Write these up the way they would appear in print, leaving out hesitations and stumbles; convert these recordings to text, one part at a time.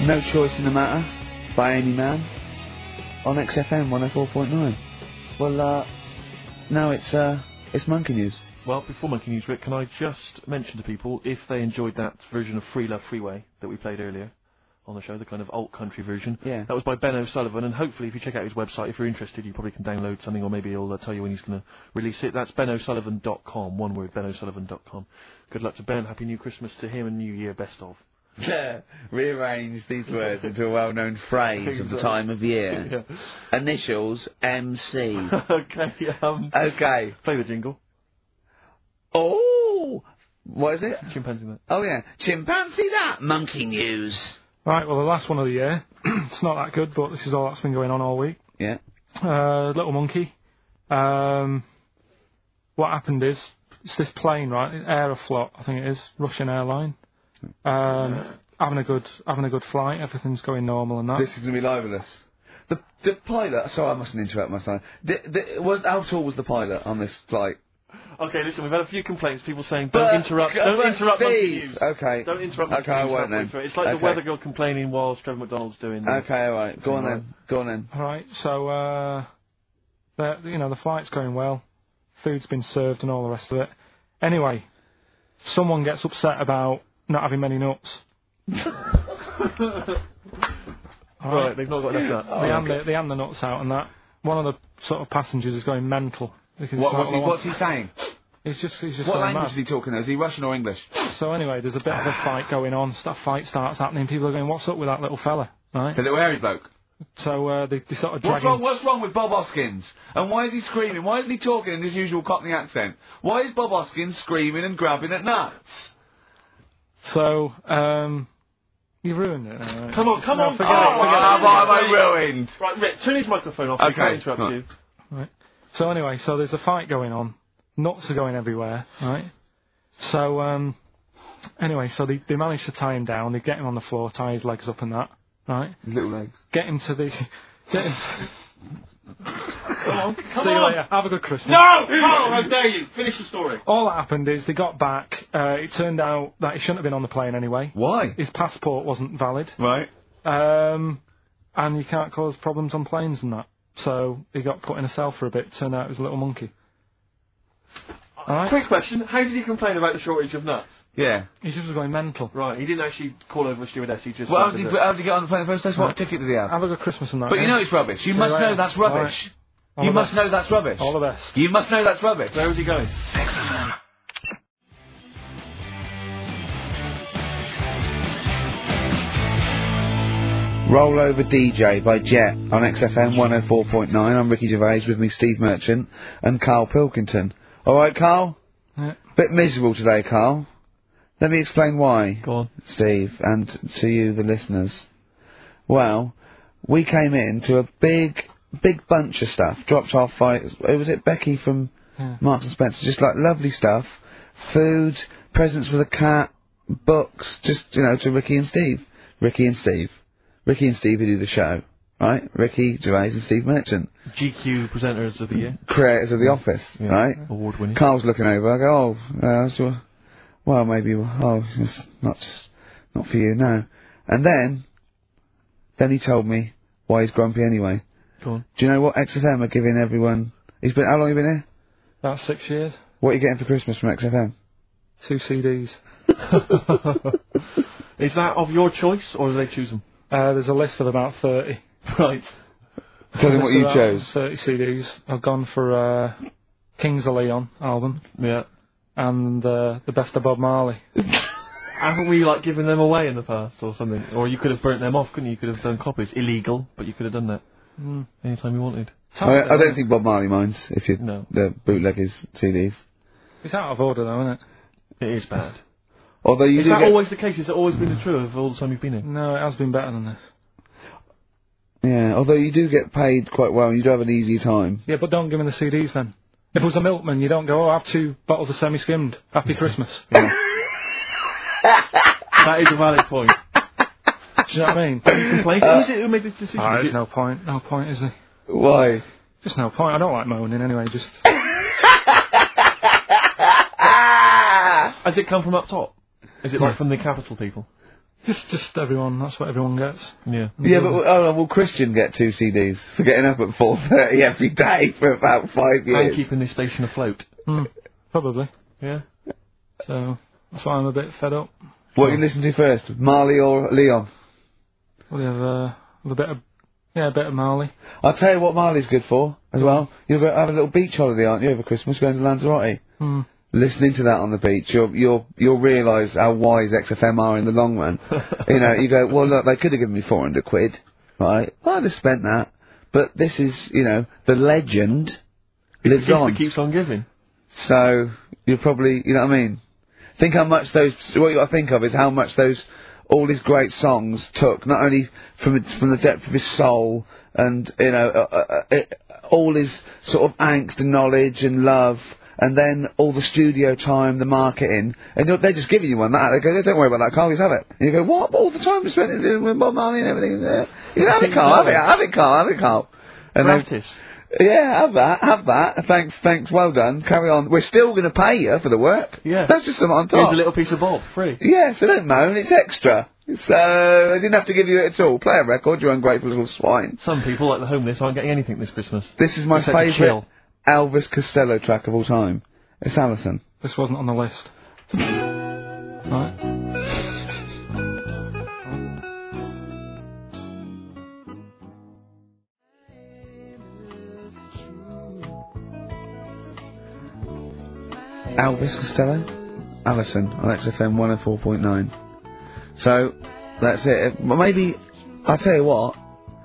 No Choice in the Matter by Amy Mann on XFM 104.9. Well, now it's Monkey News. Well, before Monkey News, Rick, can I just mention to people, if they enjoyed that version of Free Love Freeway that we played earlier on the show, the kind of alt country version, that was by Ben O'Sullivan, and hopefully if you check out his website, if you're interested, you probably can download something, or maybe he'll tell you when he's going to release it. That's benosullivan.com, one word, benosullivan.com. Good luck to Ben, Happy New Christmas to him, and New Year, best of. Yeah, rearrange these words into a well-known phrase of the time of year. Yeah. Initials, MC. Okay, okay. Play the jingle. Oh! What is it? Chimpanzee that. Oh, yeah. Chimpanzee that! Monkey News. Right, well, the last one of the year. It's not that good, but this is all that's been going on all week. Yeah. Little monkey. What happened is, it's this plane, right? Aeroflot, I think it is. Russian airline. Having a good flight, everything's going normal and that. This is going to be libelous. The pilot, sorry, I mustn't interrupt my son. How tall was the pilot on this flight? Okay, listen, we've had a few complaints, people saying, don't interrupt Monkey News. Okay. Don't interrupt Monkey News. I won't then. It's like the weather girl complaining while Trevor McDonald's doing... Okay, alright, go on then. Alright, so, the flight's going well, food's been served and all the rest of it. Anyway, someone gets upset about not having many nuts. Right, they've not got enough nuts. They hand the nuts out and that. One of the sort of passengers is going mental. What's he saying? He's just what language is he talking? Is he Russian or English? So anyway, there's a bit of a fight going on. That fight starts happening. People are going, "What's up with that little fella?" Right? The little hairy bloke. So they sort of drag him. What's wrong with Bob Hoskins? And why is he screaming? Why isn't he talking in his usual Cockney accent? Why is Bob Hoskins screaming and grabbing at nuts? So you ruined it. Come on. Forget it. Have I ruined? Right, Rick, turn his microphone off. Okay. I can't interrupt you. Right. So anyway, there's a fight going on. Nuts are going everywhere, right? So, anyway, they manage to tie him down. They get him on the floor, tie his legs up and that, right? His little legs. Get him to... Come See you later. Have a good Christmas. No! Carl, how dare you? Finish the story. All that happened is they got back. It turned out that he shouldn't have been on the plane anyway. Why? His passport wasn't valid. Right. And you can't cause problems on planes and that. So he got put in a cell for a bit. Turned out it was a little monkey. Alright? Quick question, how did he complain about the shortage of nuts? Yeah. He just was going mental. Right, he didn't actually call over a stewardess, he just... Well, how did he get on the plane in the first place? What ticket did he have? Have a good Christmas and that. But you know it's rubbish. You must know that's rubbish. You must know that's rubbish. All the best. You must know that's rubbish. Where was he going? Excellent. Roll Over DJ by Jet on XFM 104.9. I'm Ricky Gervais, with me Steve Merchant and Carl Pilkington. Alright, Carl? Yeah. Bit miserable today, Carl. Let me explain why. Go on. Steve, and to you, the listeners. Well, we came in to a big bunch of stuff. Dropped off by, was it Becky from Marks and Spencer? Just like lovely stuff. Food, presents for the cat, books, just, to Ricky and Steve. Ricky and Steve who do the show, right? Ricky Gervais and Steve Merchant. GQ presenters of the year. Creators of The Office, right? Award winning. Carl's looking over, I go, it's not for you, no. And then he told me why he's grumpy anyway. Go on. Do you know what XFM are giving everyone? How long have you been here? About 6 years. What are you getting for Christmas from XFM? 2 CDs. Is that of your choice, or do they choose them? There's a list of about 30. Right. Tell them what you chose. 30 CDs. I've gone for Kings of Leon album. Yeah. And the Best of Bob Marley. Haven't we given them away in the past or something? Or you could have burnt them off, couldn't you? You could have done copies. Illegal, but you could have done that anytime you wanted. I don't think Bob Marley minds if you the bootleg his CDs. It's out of order though, isn't it? It is bad. Although is that always the case? Has it always been the truth of all the time you've been here? No, it has been better than this. Yeah, although you do get paid quite well and you do have an easy time. Yeah, but don't give me the CDs then. If it was a milkman, you don't go, have 2 bottles of semi-skimmed. Happy Christmas. Yeah. That is a valid point. Do you know what I mean? Who is it who made this decision? There's no point. No point, is there? Why? Just no point. I don't like moaning anyway, just... Has it come from up top? Is it from the capital people? Just everyone. That's what everyone gets. Yeah. Yeah, but will Christian get 2 CDs for getting up at 4:30 every day for about 5 years? And keeping this station afloat. Probably. Yeah. So that's why I'm a bit fed up. What you listen to first, Marley or Leon? We have a bit of Marley. I'll tell you what Marley's good for as well. You'll have a little beach holiday, aren't you, over Christmas, going to Lanzarote? Listening to that on the beach, you'll realise how wise XFM are in the long run. You go, well look, they could have given me 400 quid, right? Well, I'd have spent that. But this is, the legend lives on. It keeps on giving. So, you'll probably, you know what I mean? Think how much what you got to think of is how much all these great songs took, not only from the depth of his soul and, all his sort of angst and knowledge and love, and then all the studio time, the marketing, and they're just giving you one that. They go, don't worry about that, Carl, just have it. And you go, what? All the time we spent with Bob Marley and everything. You go, have it, Carl. And Gratis. Yeah, have that. Thanks, well done. Carry on. We're still going to pay you for the work. Yeah. That's just something on top. Here's a little piece of Bob, free. Yeah, so don't moan, it's extra. So, I didn't have to give you it at all. Play a record, you ungrateful little swine. Some people, like the homeless, aren't getting anything this Christmas. This is my favourite Elvis Costello track of all time. It's Alison. This wasn't on the list. Right. Elvis Costello, Alison on XFM 104.9. So, that's it. Maybe, I'll tell you what,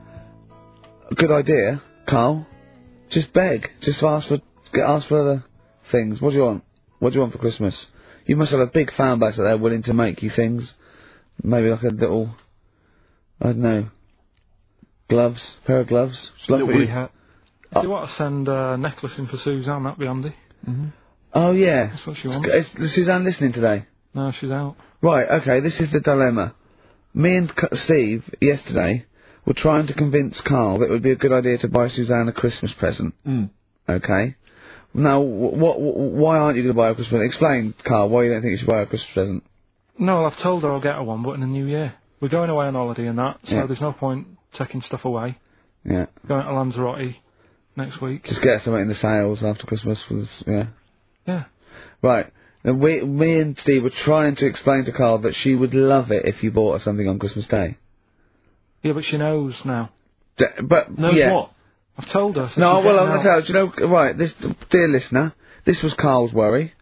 a good idea, Carl, just beg, just ask for other things. What do you want? What do you want for Christmas? You must have a big fan base that they're willing to make you things. Maybe like a little, I don't know, pair of gloves. Just a little woolly hat. If you want to send a necklace in for Suzanne, that'd be handy. Oh yeah. That's what she wants. Is Suzanne listening today? No, she's out. Right, okay, this is the dilemma. Me and Steve, yesterday, were trying to convince Carl that it would be a good idea to buy Suzanne a Christmas present. Okay? Now, why aren't you going to buy her a Christmas present? Explain, Carl, why you don't think you should buy her a Christmas present. No, I've told her I'll get her one, but in the new year. We're going away on holiday and that, so there's no point taking stuff away. Yeah. Going to Lanzarote next week. Just get something in the sales after Christmas. Yeah. Right. And me and Steve were trying to explain to Carl that she would love it if you bought her something on Christmas Day. Yeah, but she knows now. But knows what? I've told her. So no, well, I'm going to tell her. Do you know, right, this, dear listener, this was Carl's worry.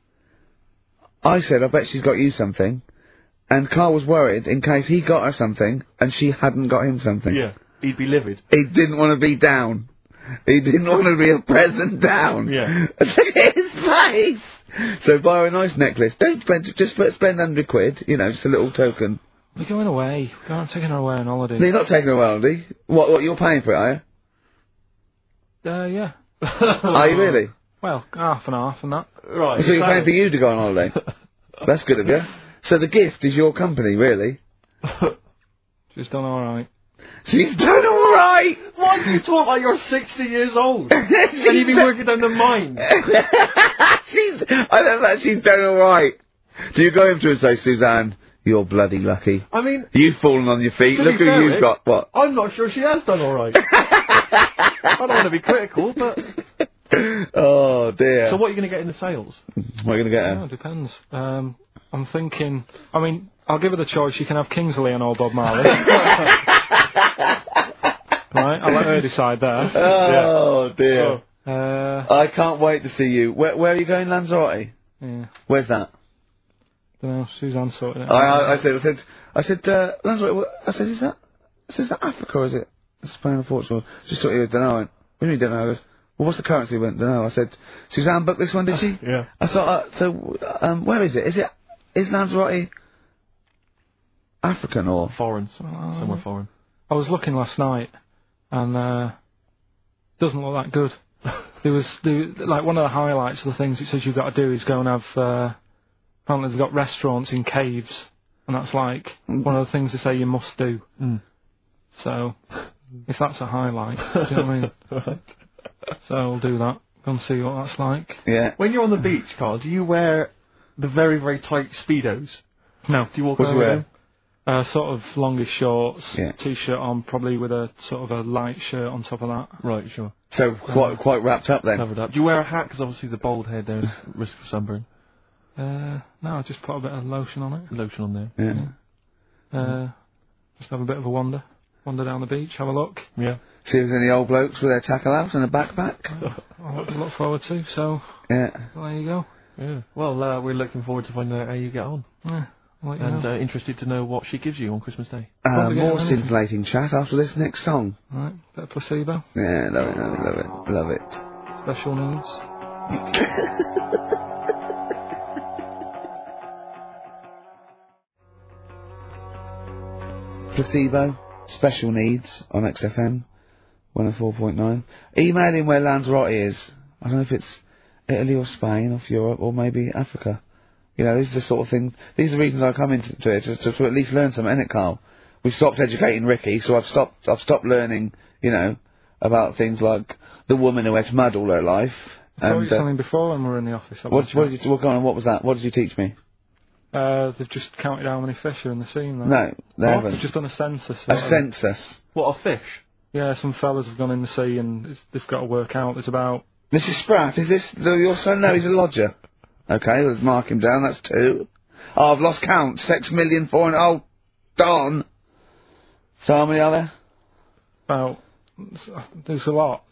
I said, I bet she's got you something. And Carl was worried in case he got her something and she hadn't got him something. Yeah, he'd be livid. He didn't want to be down. He didn't want to be a present down. Yeah. Look at his face! So buy her a nice necklace. Don't spend 100 quid, just a little token. We're going away. We're taking her away on holiday. No, you're not taking her away on holiday. What, you're paying for it, are you? Yeah. Are you really? Well, half and half and that. Right. So you're paying for you to go on holiday? That's good of you. So the gift is your company, really? She's done alright. She's done alright! Why do you talk like you're 60 years old? And you've been working down the mine. I don't know, she's done alright. Do you go into her and say, Suzanne, you're bloody lucky. I mean... You've fallen on your feet, look who you've got, what? I'm not sure she has done alright. I don't want to be critical, but... Oh, dear. So what are you going to get in the sales? What are you going to get her? Oh, it depends. I'm thinking... I'll give her the choice. She can have Kingsley and old Bob Marley. Right, I'll let her decide there. Oh, dear. I can't wait to see you. Where are you going, Lanzarote? Yeah. Where's that? Don't know, Suzanne sorted it out. I said, Lanzarote, is that Africa or is it Spain or Portugal? Just thought you were, don't know. What do you mean, don't know? I goes, well, what's the currency? Don't know. I said, Suzanne booked this one, did she? Yeah. I thought, where is it? Is Lanzarote African or? Foreign. Somewhere foreign. I was looking last night, and doesn't look that good. Like one of the highlights of the things it says you've got to do is go and have. Apparently they've got restaurants in caves, and that's like one of the things they say you must do. So, if that's a highlight, do you know what I mean? Right. So we'll do that. Go and see what that's like. Yeah. When you're on the beach, Carl, do you wear the very, very tight Speedos? No. Do you walk What do around you with wear? them? Sort of longish shorts, Yeah. t-shirt on, probably with a sort of a light shirt on top of that. Right, sure. So quite wrapped up then. Covered up. Do you wear a hat? Because obviously the bald head, there's risk of sunburn. No, I just put a bit of lotion on it. Lotion on there. Yeah. Just have a bit of a wander down the beach, have a look. Yeah. See if there's any old blokes with their tackle out and a backpack. I'll look forward to. So Yeah. there you go. Yeah. Well, we're looking forward to finding out how you get on. Yeah. I'll let you know. And interested to know what she gives you on Christmas Day. More scintillating chat after this next song. Right, bit of placebo. Yeah, love it. Special needs. Placebo, special needs on XFM 104.9. Email in where Lanzarote is. I don't know if it's Italy or Spain or Europe or maybe Africa. You know, this is the sort of thing. These are the reasons I come into it to at least learn something, innit, Carl? We've stopped educating Ricky, so I've stopped learning. You know, about things like the woman who ate mud all her life. I told you something before when we were in the office. What was that? What did you teach me? They've just counted how many fish are in the sea. No, they haven't. They've just done a census. A census. What, a fish? Yeah, some fellas have gone in the sea and they've got to work out. There's about... Mrs. Spratt, is this your son? No, he's a lodger. Okay, let's mark him down. That's 2. Oh, I've lost count. 6 million, 4... Oh, darn. So how many are there? About... There's a lot.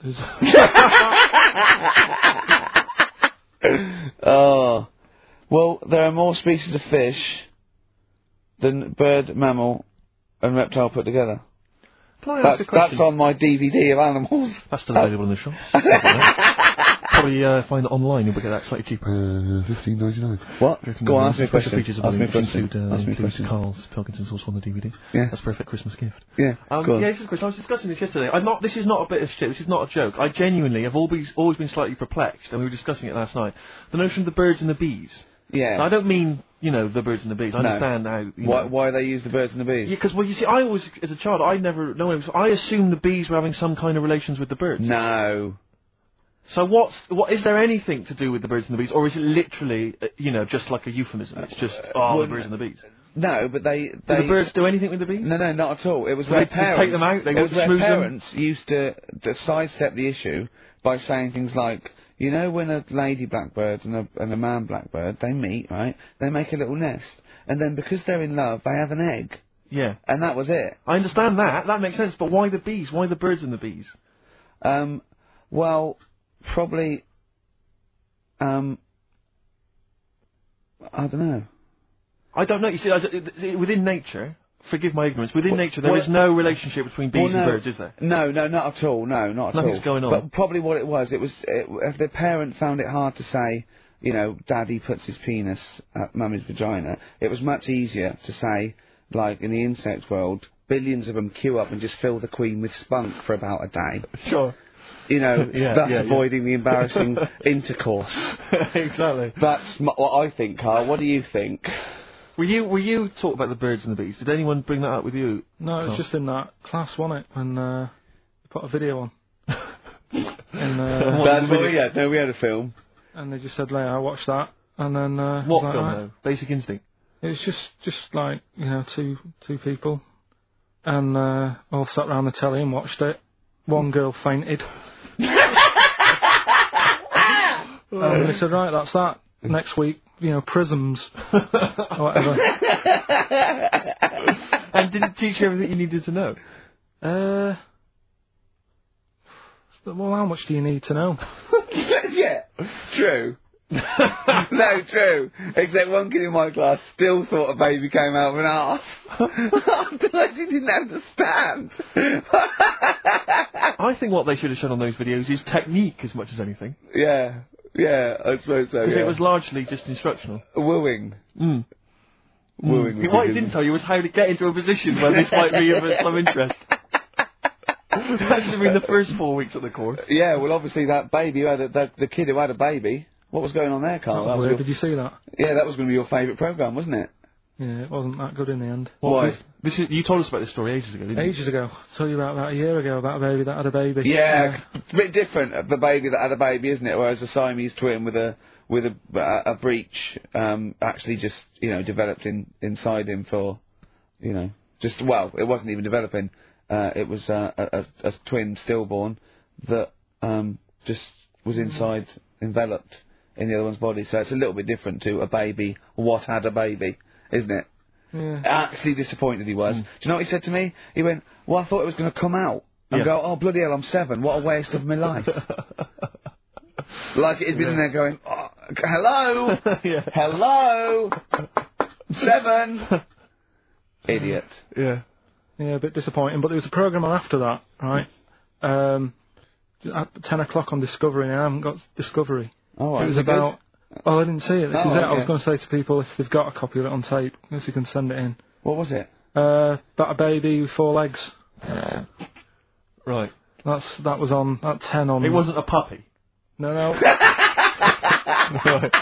Oh. Well, there are more species of fish than bird, mammal and reptile put together. Can I ask a question? That's on my DVD of animals. That's still available in the shops. Probably find it online. You'll get that slightly cheaper. $15.99. What? Go on, ask me a question. Include Carl's Pilkington Sauce on the DVD. Yeah. That's a perfect Christmas gift. Yeah. Yeah, this is a question. I was discussing this yesterday. This is not a bit of shit. This is not a joke. I genuinely have always been slightly perplexed, and we were discussing it last night. The notion of the birds and the bees. Yeah. Now, I don't mean, the birds and the bees. I understand how... Why they use the birds and the bees? Yeah, because, you see, I always, as a child, I assumed the bees were having some kind of relations with the birds. No. So is there anything to do with the birds and the bees, or is it literally, just like a euphemism? It's just, the birds and the bees. No, but they... Do the birds do anything with the bees? No, not at all. It was So where they just take them out, they it was where schmooze them? parents used to sidestep the issue by saying things like, when a lady blackbird and a man blackbird, they meet, right? They make a little nest. And then because they're in love, they have an egg. Yeah. And that was it. I understand that. That makes sense. But why the bees? Why the birds and the bees? Well, probably... I don't know. I don't know. You see, within nature... Forgive my ignorance. Within nature, there is no relationship between bees and birds, is there? No, not at all. No, not at all. Nothing's going on. But probably what it was, if the parent found it hard to say, Daddy puts his penis at Mummy's vagina, it was much easier to say, like in the insect world, billions of them queue up and just fill the queen with spunk for about a day. Sure. Thus avoiding the embarrassing intercourse. Exactly. That's what I think, Carl. What do you think? Were you talking about the birds and the bees? Did anyone bring that up with you? No, it was just in that class, wasn't it? When they put a video on. We had a film. And they just said, I watched that. And then... what film, though? Basic Instinct? It was just like, two people. And all sat round the telly and watched it. One girl fainted. And they said, right, that's that. Next week, prisms, or whatever. And did it teach you everything you needed to know? Well, how much do you need to know? Yeah, true. No, true. Except one kid in my class still thought a baby came out of an arse. After he didn't understand. I think what they should have shown on those videos is technique as much as anything. Yeah, I suppose so. Because it was largely just instructional. Wooing. Mm. Wooing. What he didn't tell you was how to get into a position where this might be of some interest. That should have been the first 4 weeks of the course. Yeah, well, obviously that baby, the kid who had a baby. What was going on there, Carl? That was weird. Did you see that? Yeah, that was going to be your favourite programme, wasn't it? Yeah, it wasn't that good in the end. Why? You told us about this story ages ago, didn't you? Ages ago. I told you about that a year ago, about a baby that had a baby. Yeah, it's a bit different, the baby that had a baby, isn't it? Whereas a Siamese twin with a breach actually just, developed inside him for, you know, it wasn't even developing. It was a twin stillborn that just was enveloped in the other one's body. So it's a little bit different to a baby what had a baby, isn't it? Yeah. Actually disappointed he was. Do you know what he said to me? He went, well, I thought it was going to come out. And go, oh, bloody hell, I'm 7. What a waste of my life. Like it'd been in there going, oh, hello? Hello? 7? Idiot. Yeah, a bit disappointing. But there was a programme after that, right? At 10 o'clock on Discovery, and I haven't got Discovery. Oh, it was about... Oh, I didn't see it. This is it. Okay. I was going to say to people, if they've got a copy of it on tape, I guess you can send it in. What was it? About a baby with 4 legs. Right. That was on at 10 on... It wasn't a puppy? No. Right.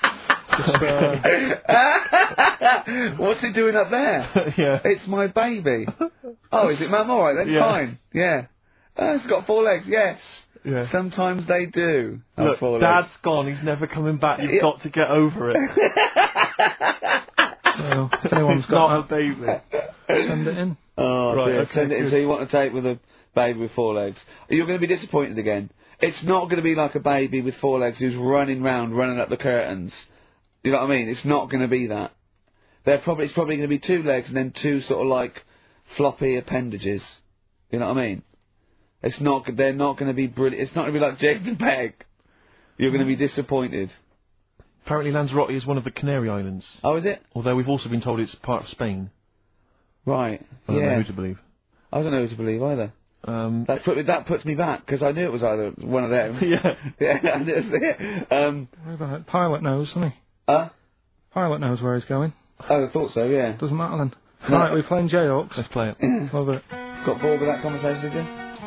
What's it doing up there? Yeah. It's my baby. Oh, is it Mum? All right then, fine. Yeah. It's got 4 legs, yes. Yeah. Sometimes they do. Look, Dad's gone, he's never coming back, you've got to get over it. So, if anyone's It's got not a baby. send it in. Oh, right, dear. okay, Send it in. So you want to take with a baby with 4 legs. You're going to be disappointed again. It's not going to be like a baby with 4 legs who's running up the curtains. You know what I mean? It's not going to be that. It's probably going to be 2 legs and then 2 sort of like floppy appendages. You know what I mean? They're not going to be brilliant. It's not going to be like James and Peg. You're going to be disappointed. Apparently Lanzarote is one of the Canary Islands. Oh, is it? Although we've also been told it's part of Spain. Right. I don't know who to believe. I don't know who to believe either. That puts me back, because I knew it was either one of them. Yeah. Yeah, that's it. Pilot knows, doesn't he? Pilot knows where he's going. Oh, I thought so, yeah. Doesn't matter then. No. Right, we're playing J-Hawks. Let's play it. Love it. Got bored with that conversation, did you?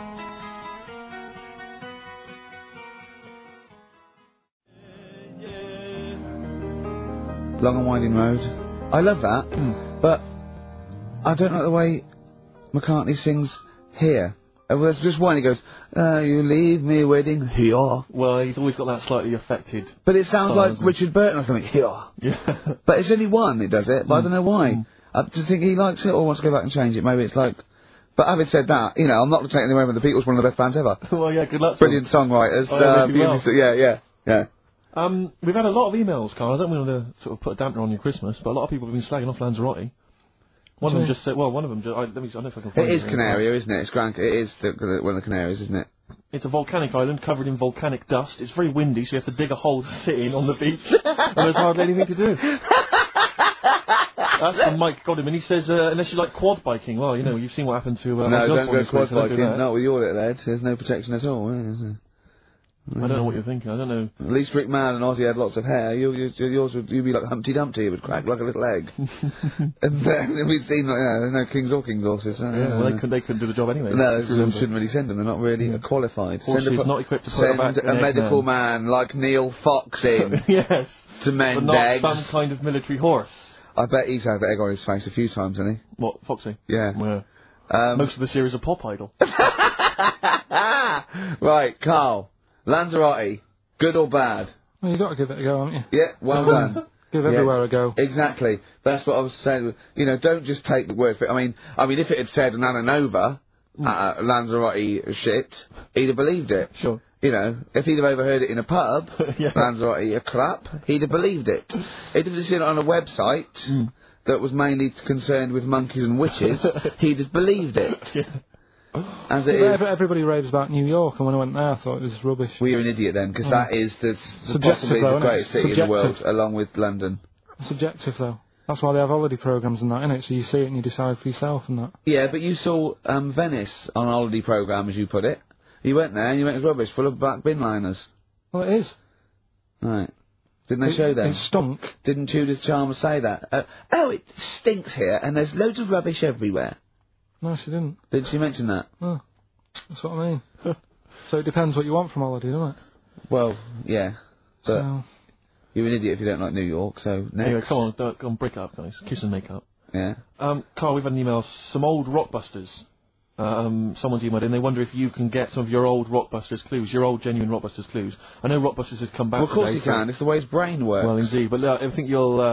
Long and Winding Road. I love that, but I don't like the way McCartney sings here. There's just one, he goes, you leave me waiting here. Well, he's always got that slightly affected... But it sounds like Richard Burton or something, here. Yeah. But it's only one that does it, but I don't know why. I just think he likes it or wants to go back and change it. Maybe it's like... But having said that, you know, I'm not going to take anything away from the Beatles, one of the best bands ever. Well, yeah, good luck to Brilliant songwriters. Yeah. We've had a lot of emails, Carl. I don't want to sort of put a dampener on your Christmas, but a lot of people have been slagging off Lanzarote. One of them just said, well, one of them just, I don't know if I can find it. It is Canaria, isn't it? It is one of the Canaries, isn't it? It's a volcanic island covered in volcanic dust. It's very windy, so you have to dig a hole to sit in on the beach. And there's hardly anything to do. That's from Mike Godwin. He says, unless you like quad biking, well, you know, you've seen what happened to... no, don't go quad biking. Not with your little head. There's no protection at all, is there? I don't know what you're thinking. I don't know. At least Rick Mann and Ozzy had lots of hair. Yours would be like Humpty Dumpty. It would crack like a little egg. And then we'd seen there's no kings or kings horses. Well, they couldn't do the job anyway. No, we shouldn't really send them. They're not really qualified. Horses not equipped to put send a medical man like Neil Fox in. Yes. To mend but not eggs. Some kind of military horse. I bet he's had the egg on his face a few times, hasn't he? What, Foxy? Yeah. Most of the series are Pop Idol. Right, Carl. Lanzarote. Good or bad? Well, you've got to give it a go, haven't you? Yeah, well done. Give everywhere a go. Exactly. That's what I was saying. You know, don't just take the word for it. I mean, if it had said Nananova, Lanzarote shit, he'd have believed it. Sure. You know, if he'd have overheard it in a pub, Lanzarote a crap, he'd have believed it. If he'd have seen it on a website that was mainly concerned with monkeys and witches, he'd have believed it. Yeah. As it is. Everybody raves about New York, and when I went there, I thought it was rubbish. Well, you're an idiot then, because that is possibly the greatest city in the world, along with London. Subjective, though. That's why they have holiday programmes and that, innit? So you see it and you decide for yourself and that. Yeah, but you saw Venice on a holiday programme, as you put it. You went there and you went, it's rubbish, full of black bin liners. Well, it is. Right. Didn't they show that? It stunk. Didn't Judith Chalmers say that? Oh, it stinks here, and there's loads of rubbish everywhere. No, she didn't. Did she mention that? Oh, that's what I mean. So it depends what you want from holiday, doesn't it? Well, yeah. But you're an idiot if you don't like New York, so next. Anyway, come on, break up, guys. Kiss and make up. Yeah. Carl, we've had an email. Some old Rockbusters. Someone's emailed in. They wonder if you can get some of your old Rockbusters clues, your old genuine Rockbusters clues. I know Rockbusters has come back. Well, of course he can. It's the way his brain works. Well, indeed. But I think you'll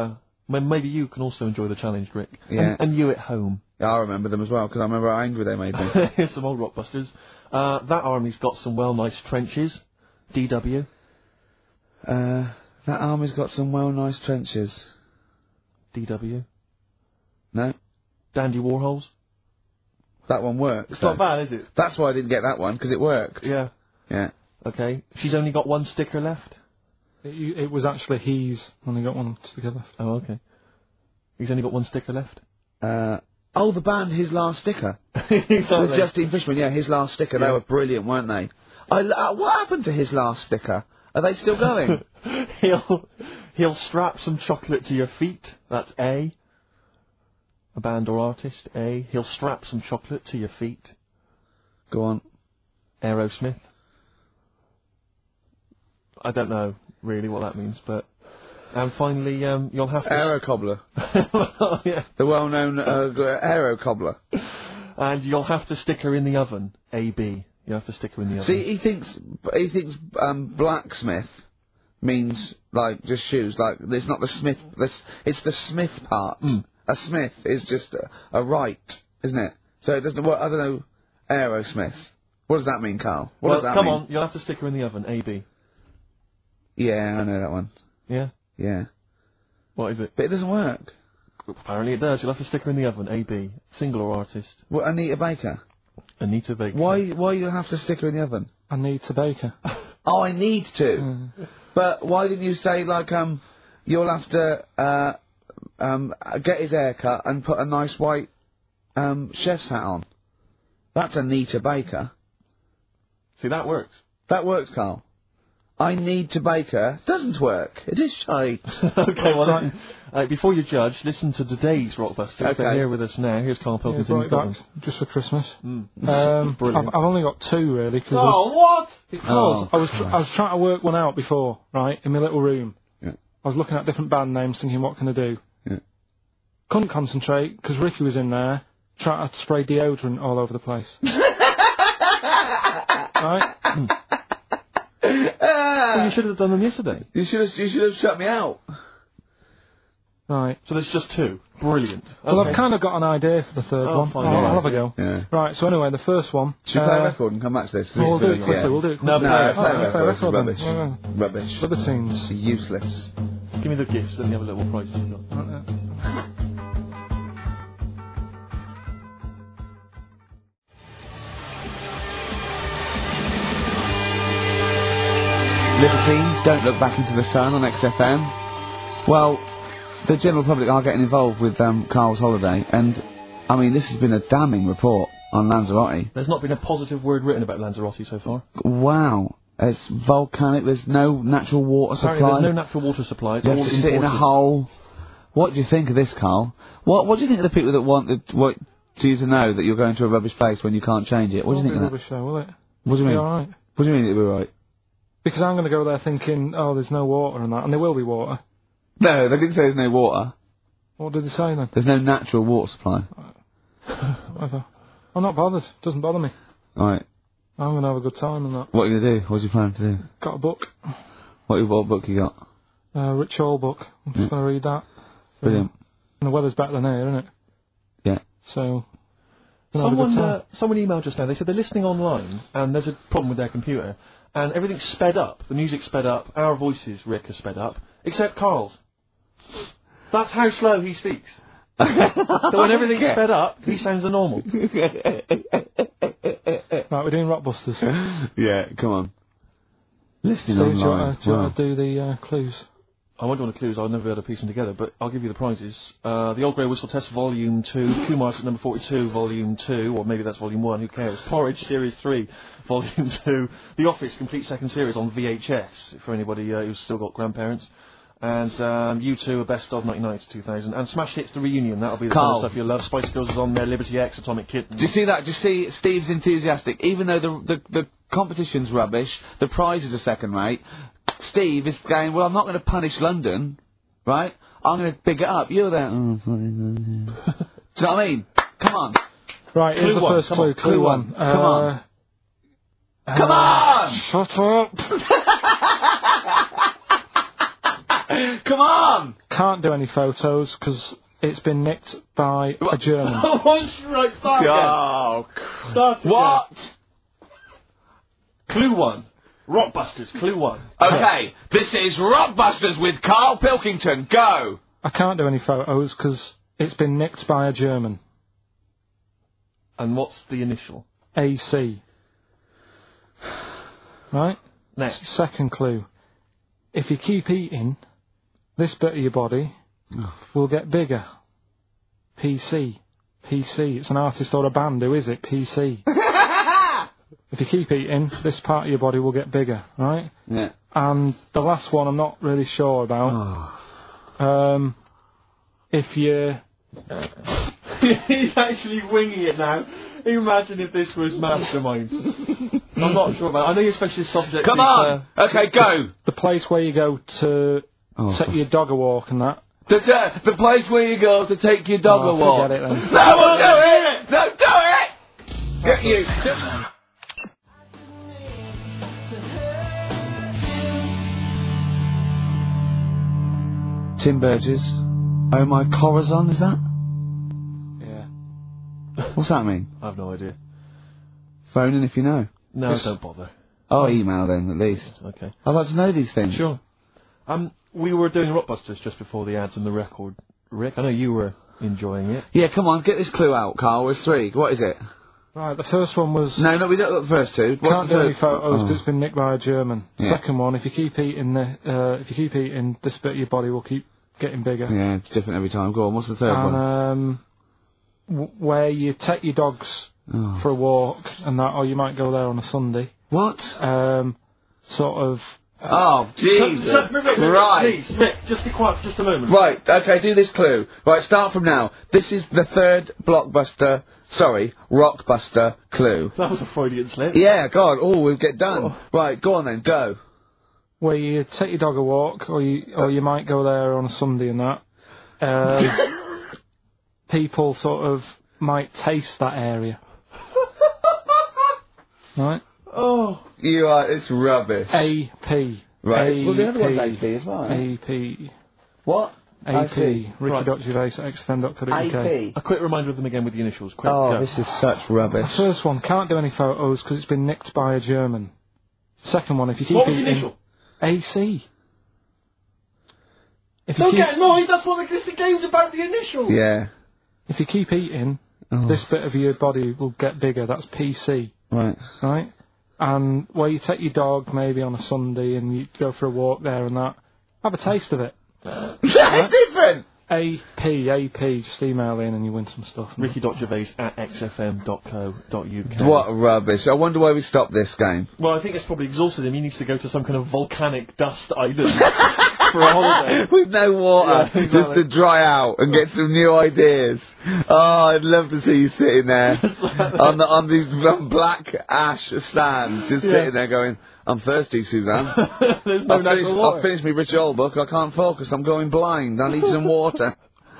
maybe you can also enjoy the challenge, Rick. Yeah. And you at home. I remember them as well, because I remember how angry they made me. Here's some old Rockbusters. That army's got some nice trenches. DW. That army's got some nice trenches. DW. No? Dandy Warhols. That one works. It's not bad, is it? That's why I didn't get that one, because it worked. Yeah. Yeah. Okay. She's only got one sticker left. It was actually he's only got one sticker left. Oh, okay. He's only got one sticker left. The band His Last Sticker. Exactly. With Justine Fishman, yeah, His Last Sticker. Yeah. They were brilliant, weren't they? What happened to His Last Sticker? Are they still going? He'll strap some chocolate to your feet. That's A. A band or artist, A. He'll strap some chocolate to your feet. Go on. Aerosmith. I don't know really what that means, but... And finally, you'll have to... Aero Cobbler. Yeah. The well-known Aero Cobbler. And you'll have to stick her in the oven, AB. You have to stick her in the oven. See, he thinks blacksmith means, like, just shoes. Like, it's not the smith... It's the smith part. Mm. A smith is just a right, isn't it? So it doesn't... I don't know... Aerosmith. What does that mean, Carl? What does that come mean? on, you'll have to stick her in the oven, AB. Yeah, I know that one. Yeah? Yeah. What is it? But it doesn't work. Apparently it does. You'll have to stick her in the oven, AB. Single or artist? What, Anita Baker? Anita Baker. Why you have to stick her in the oven? Anita Baker. Oh, I need to. But why didn't you say, like, you'll have to, get his hair cut and put a nice white, chef's hat on? That's Anita Baker. See, that works. That works, Carl. I need to bake her. Doesn't work. It is shite. Okay, well, before you judge, listen to today's Rockbusters. Okay. They're here with us now. Here's Carl Pilkington. Yeah, brought it back just for Christmas. Brilliant. I've only got two, really. What? Because I was trying to work one out before, right, in my little room. Yeah. I was looking at different band names, thinking, what can I do? Yeah. Couldn't concentrate, because Ricky was in there, trying to spray deodorant all over the place. Right? Well, you should have done them yesterday. You should have shut me out. Right. So there's just two. Brilliant. Well, Okay. I've kind of got an idea for the third one. fine, I'll yeah. have a go. Yeah. Right, so anyway, the first one... Should we play a record and come back to this? We'll do it quickly, Yeah. we'll do it No, quickly. No, play play a record. It's then. rubbish. Yeah. Rubbish. Libertines. Useless. Give me the gifts, let me have a little prize. Libertines, Don't Look Back Into the Sun on XFM. Well, the general public are getting involved with Carl's holiday, and, I mean, this has been a damning report on Lanzarote. There's not been a positive word written about Lanzarote so far. Wow. It's volcanic, there's no natural water supply. Apparently there's no natural water supply. It's You all have to sit in a imported. hole. What do you think of this, Carl? What do you think of the people that want you to know that you're going to a rubbish place when you can't change it? What do you think of that? Rubbish though, will it? What do you mean? Be alright. What do you mean it'll be right? Because I'm going to go there thinking, oh, there's no water and that, and there will be water. No, they didn't say there's no water. What did they say then? There's no natural water supply. Whatever. I'm not bothered. Doesn't bother me. Right. I'm going to have a good time and that. What are you going to do? What do you plan to do? Got a book. What book you got? Rich Hall book. I'm just going to read that. Brilliant. And the weather's better than here, isn't it? Yeah. So... gonna have a good time. Someone emailed just now. They said they're listening online and there's a problem with their computer and everything's sped up. The music's sped up. Our voices, Rick, are sped up, except Carl's. That's how slow he speaks. So when everything's sped up, he sounds normal. Right, we're doing Rockbusters. Yeah, come on. Listening Steve, do you online. want to do the clues? I won't do the clues, I'll never be able to piece them together, but I'll give you the prizes. The Old Grey Whistle Test Volume 2, Kumar's at number 42, Volume 2, or maybe that's Volume 1, who cares? Porridge Series 3, Volume 2, The Office Complete Second Series on VHS, for anybody who's still got grandparents, and U2, a Best of 99 to 2000, and Smash Hits The Reunion, that'll be the kind of stuff you'll love. Spice Girls is on there, Liberty X, Atomic Kitten. Do you see that? Do you see Steve's enthusiastic? Even though the competition's rubbish, the prizes are second rate, Steve is going, well, I'm not going to punish London, right? I'm going to big it up. You're there. Do you know what I mean? Come on. Right, here's the first clue. Clue one. Come on. Come on! Shut up! Come on! Can't do any photos because it's been nicked by a German. Right, start again. Oh, Start again. what? Clue 1. Rockbusters, clue 1. Okay, this is Rockbusters with Carl Pilkington. Go! I can't do any photos because it's been nicked by a German. And what's the initial? AC. Right? Next. Second clue. If you keep eating, this bit of your body will get bigger. PC. PC. It's an artist or a band. Who is it? PC. If you keep eating, this part of your body will get bigger, right? Yeah. And the last one I'm not really sure about. If you... He's actually winging it now. Imagine if this was Mastermind. I'm not sure about it. I know you're especially subject Come on! Okay, go! The place where you go to take your dog a walk and that. The place where you go to take your dog a walk. Forget it then. No, we'll do it! No, do it! Get you. Tim Burgess. Oh my Corazon, is that? Yeah. What's that mean? I have no idea. Phone in if you know. No, don't bother. Oh, email then, at least. Okay. I'd like to know these things. Sure. We were doing Rockbusters just before the ads and the record. Rick, I know you were enjoying it. Yeah, come on, get this clue out, Carl. There's 3. What is it? Right, the first one was... No, we don't got the first 2. What's Can't the do third? any photos because it's been nicked by a German. Yeah. Second one, if you keep eating, this bit of your body will keep getting bigger. Yeah, it's different every time. Go on, what's the third one? Where you take your dogs for a walk and that, or you might go there on a Sunday. What? Sort of... Oh, Jesus. Right. Please, Rick, just be quiet for just a moment. Right, okay, do this clue. Right, start from now. This is the third Rockbuster clue. That was a Freudian slip. Yeah, God, we'll get done. Oh. Right, go on then, go. Where you take your dog a walk, or you might go there on a Sunday and that. People sort of might taste that area. Right? Oh. It's rubbish. AP. Right. Well, the other one's AP as well. AP. What? AP. Ricky.gervais@xfm.co.uk. AP. A quick reminder of them again with the initials. Quick, go. This is such rubbish. The first one, can't do any photos because it's been nicked by a German. Second one, if you keep what was eating... the initial? AC. Don't get annoyed, that's what the game's about, the initials. Yeah. If you keep eating, this bit of your body will get bigger. That's PC. Right. Right? And where you take your dog maybe on a Sunday and you go for a walk there and that, have a taste of it. That's different! AP, just email in and you win some stuff. Ricky.gervais@xfm.co.uk. What rubbish. I wonder why we stopped this game. Well, I think it's probably exhausted him. He needs to go to some kind of volcanic dust island for a holiday. With no water, just to dry out and get some new ideas. Oh, I'd love to see you sitting there on these black ash sand, just sitting there going, I'm thirsty, Suzanne. There's no natural water. I've finished my Richard Hole book. I can't focus. I'm going blind. I need some water.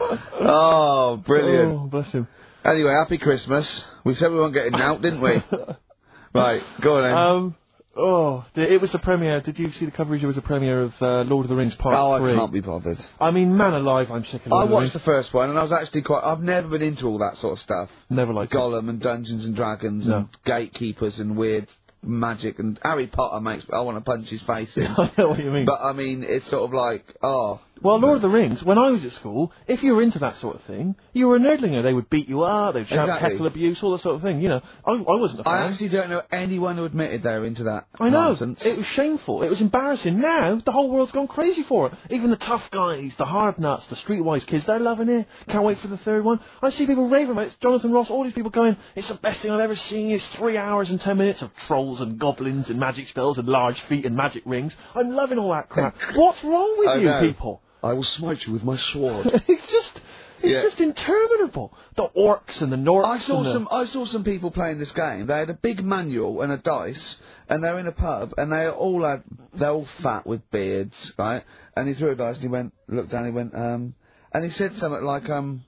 Oh, brilliant. Oh, bless him. Anyway, happy Christmas. We said we weren't getting out, didn't we? Right, go on then. It was the premiere. Did you see the coverage? It was the premiere of Lord of the Rings Part 3. I can't be bothered. I mean, man alive, I'm sick of Lord of the Rings. I watched the first one, and I was actually I've never been into all that sort of stuff. Never liked Gollum and Dungeons and Dragons and gatekeepers and weird magic and Harry Potter I want to punch his face in. I know what you mean. But I mean, it's sort of like, Well, Lord of the Rings, when I was at school, if you were into that sort of thing, you were a nerdlinger. They would beat you up, they'd shout heckle abuse, all that sort of thing. You know, I wasn't a fan. I actually don't know anyone who admitted they were into that nonsense. It was shameful. It was embarrassing. Now, the whole world's gone crazy for it. Even the tough guys, the hard nuts, the streetwise kids, they're loving it. Can't wait for the third one. I see people raving about it. It's Jonathan Ross, all these people going, it's the best thing I've ever seen. It's 3 hours and 10 minutes of trolls and goblins and magic spells and large feet and magic rings. I'm loving all that crap. What's wrong with you people? I will smite you with my sword. It's just interminable. The orcs and the Norks. I saw some people playing this game. They had a big manual and a dice, and they were in a pub, and they're all fat with beards, right? And he threw a dice, and he looked down, and he said something like,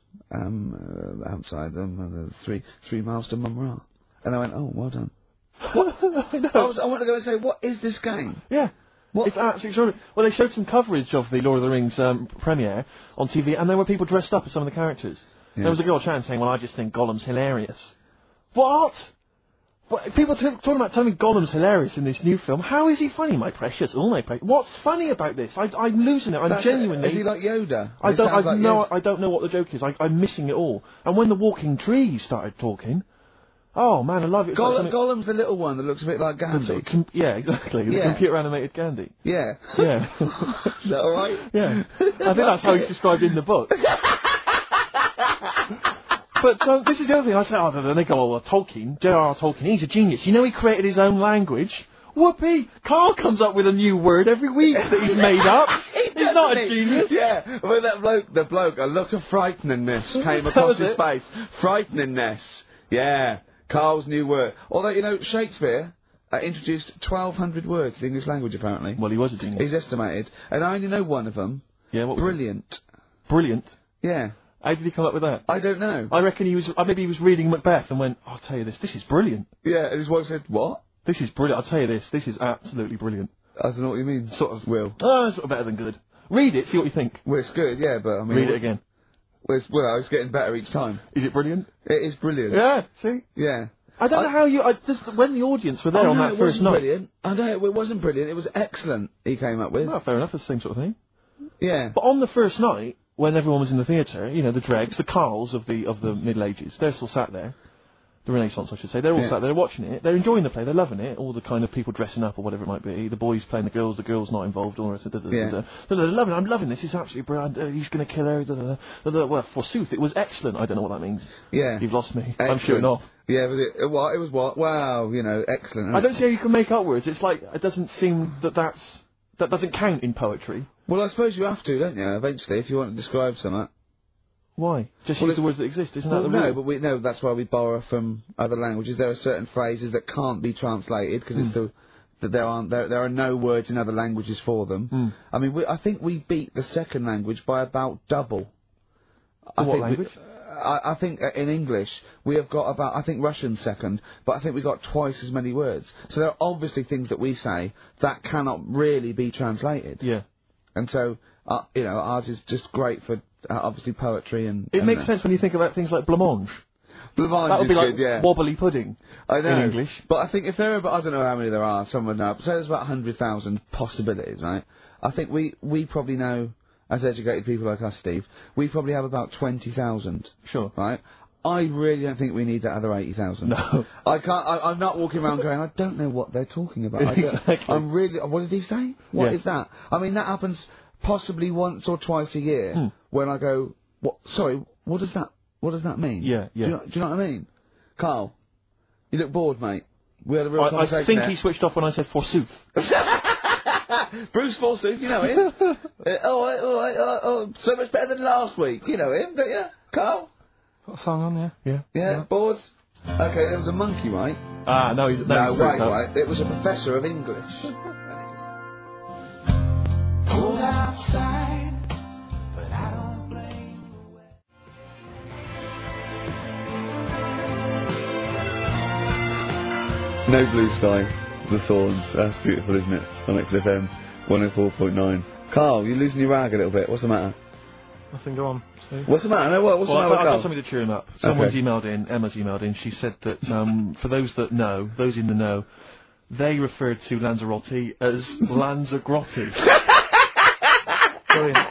outside them, 3 miles to Mumra. And I went, oh, well done. I want to go and say, what is this game? Yeah. What? It's absolutely extraordinary. Well, they showed some coverage of the Lord of the Rings premiere on TV, and there were people dressed up as some of the characters. Yeah. There was a girl chatting saying, well, I just think Gollum's hilarious. What? People talking about telling me Gollum's hilarious in this new film. How is he funny, my precious? Oh, my precious. What's funny about this? I'm losing it. I'm genuinely... Is he like Yoda? I don't know what the joke is. I'm missing it all. And when the walking trees started talking... Oh, man, I love it. Gollum's the little one that looks a bit like Gandhi. Yeah, exactly. The computer-animated Gandhi. Yeah. Yeah. Is that all right? Yeah. I think that's how he's described in the book. But this is the other thing. I say, then they go, oh, well, Tolkien, J.R.R. Tolkien, he's a genius. You know he created his own language? Whoopee! Carl comes up with a new word every week that he's made up. He's not a genius. Yeah. Well, the bloke, a look of frighteningness came across his face. Frighteningness. Yeah. Carl's new word. Although, you know, Shakespeare introduced 1,200 words to the English language, apparently. Well, he was a genius. He's estimated. And I only know one of them. Yeah, what was Brilliant. It? Brilliant? Yeah. How did he come up with that? I don't know. I reckon maybe he was reading Macbeth and went, I'll tell you this is brilliant. Yeah, and his wife said, what? This is brilliant. I'll tell you this is absolutely brilliant. I don't know what you mean. Sort of. Will. Oh, sort of better than good. Read it, see what you think. Well, it's good, yeah, but I mean... Read it again. Well, it's getting better each time. Is it brilliant? It is brilliant. Yeah, see? Yeah. I don't know how you... when the audience were there on that first night... Brilliant. I know, it wasn't brilliant. It was excellent, he came up with. Well, fair enough, it's the same sort of thing. Yeah. But on the first night, when everyone was in the theatre, you know, the dregs, the Carls of the Middle Ages, they're still sat there. The Renaissance, I should say. They're all sat there watching it. They're enjoying the play. They're loving it. All the kind of people dressing up or whatever it might be. The boys playing the girls not involved. All the rest of it. They're loving it. I'm loving this. It's absolutely brilliant. He's going to kill her. Well, forsooth, it was excellent. I don't know what that means. Yeah. You've lost me. Excellent. I'm shooting off. Yeah, was it? What? It was what? Wow, you know, excellent. I don't see how you can make up words. It's like, it doesn't seem that doesn't count in poetry. Well, I suppose you have to, don't you, eventually, if you want to describe something. Why? Just use the words that exist, isn't that the rule? No, but that's why we borrow from other languages. There are certain phrases that can't be translated because there are no words in other languages for them. I mean, I think we beat the second language by about double. What language? I think in English we have got about, I think Russian's second, but I think we've got twice as many words. So there are obviously things that we say that cannot really be translated. Yeah. And so, you know, ours is just great for obviously poetry and... It makes sense when you think about things like blancmange. Blancmange that would be like good, wobbly pudding. I know. In English. But I think if there are, I don't know how many there are, some would know, but say there's about 100,000 possibilities, right? I think we probably know, as educated people like us, Steve, we probably have about 20,000. Sure. Right? I really don't think we need that other 80,000. No. I can't, I'm not walking around going, I don't know what they're talking about. Exactly. I'm really, what did he say? What is that? I mean, that happens possibly once or twice a year when I go, what? Sorry, what does that mean? Yeah, yeah. Do you know what I mean? Carl, you look bored, mate. We had a real conversation I think there. he switched off when I said forsooth. Bruce Forsooth, you know him. So much better than last week. You know him, don't you, Carl? Got a song on, yeah. Yeah, boards. Okay, there was a monkey, right? No, he's right. It was a professor of English. Cold outside, but I don't blame the weather. No Blue Sky, The Thorns. That's beautiful, isn't it? On XFM 104.9. Carl, you're losing your rag a little bit. What's the matter? Nothing, go on. See? What's the matter? No, what's the matter? I've got something to cheer him up. Someone's emailed in, Emma's emailed in, she said that for those that know, those in the know, they referred to Lanzarote as Lanzagrotte. Brilliant.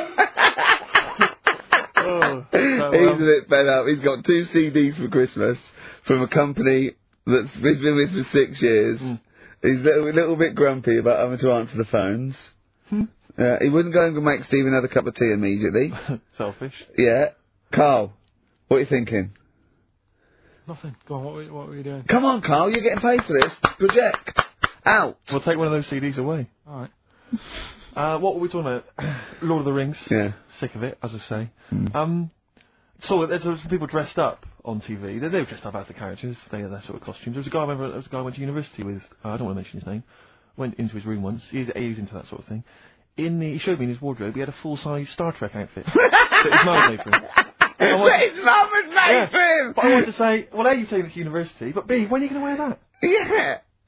He's a bit fed up. He's got 2 CDs for Christmas from a company that's been with for 6 years. He's a little bit grumpy about having to answer the phones. He wouldn't go and make Steve another cup of tea immediately. Selfish. Yeah. Carl, what are you thinking? Nothing. Go on, what were you doing? Come on, Carl, you're getting paid for this. Project. Out. We'll take one of those CDs away. Alright. What were we talking about? Lord of the Rings. Yeah. Sick of it, as I say. So there's some people dressed up on TV. They were dressed up as the characters. They had their sort of costumes. There was a guy I went to university with. I don't want to mention his name. Went into his room once. He's into that sort of thing. He showed me in his wardrobe. He had a full-size Star Trek outfit that his mum made for him. His mum had made for him. But I wanted to say, well, A, you've taken it to university, but B, when are you going to wear that? Yeah.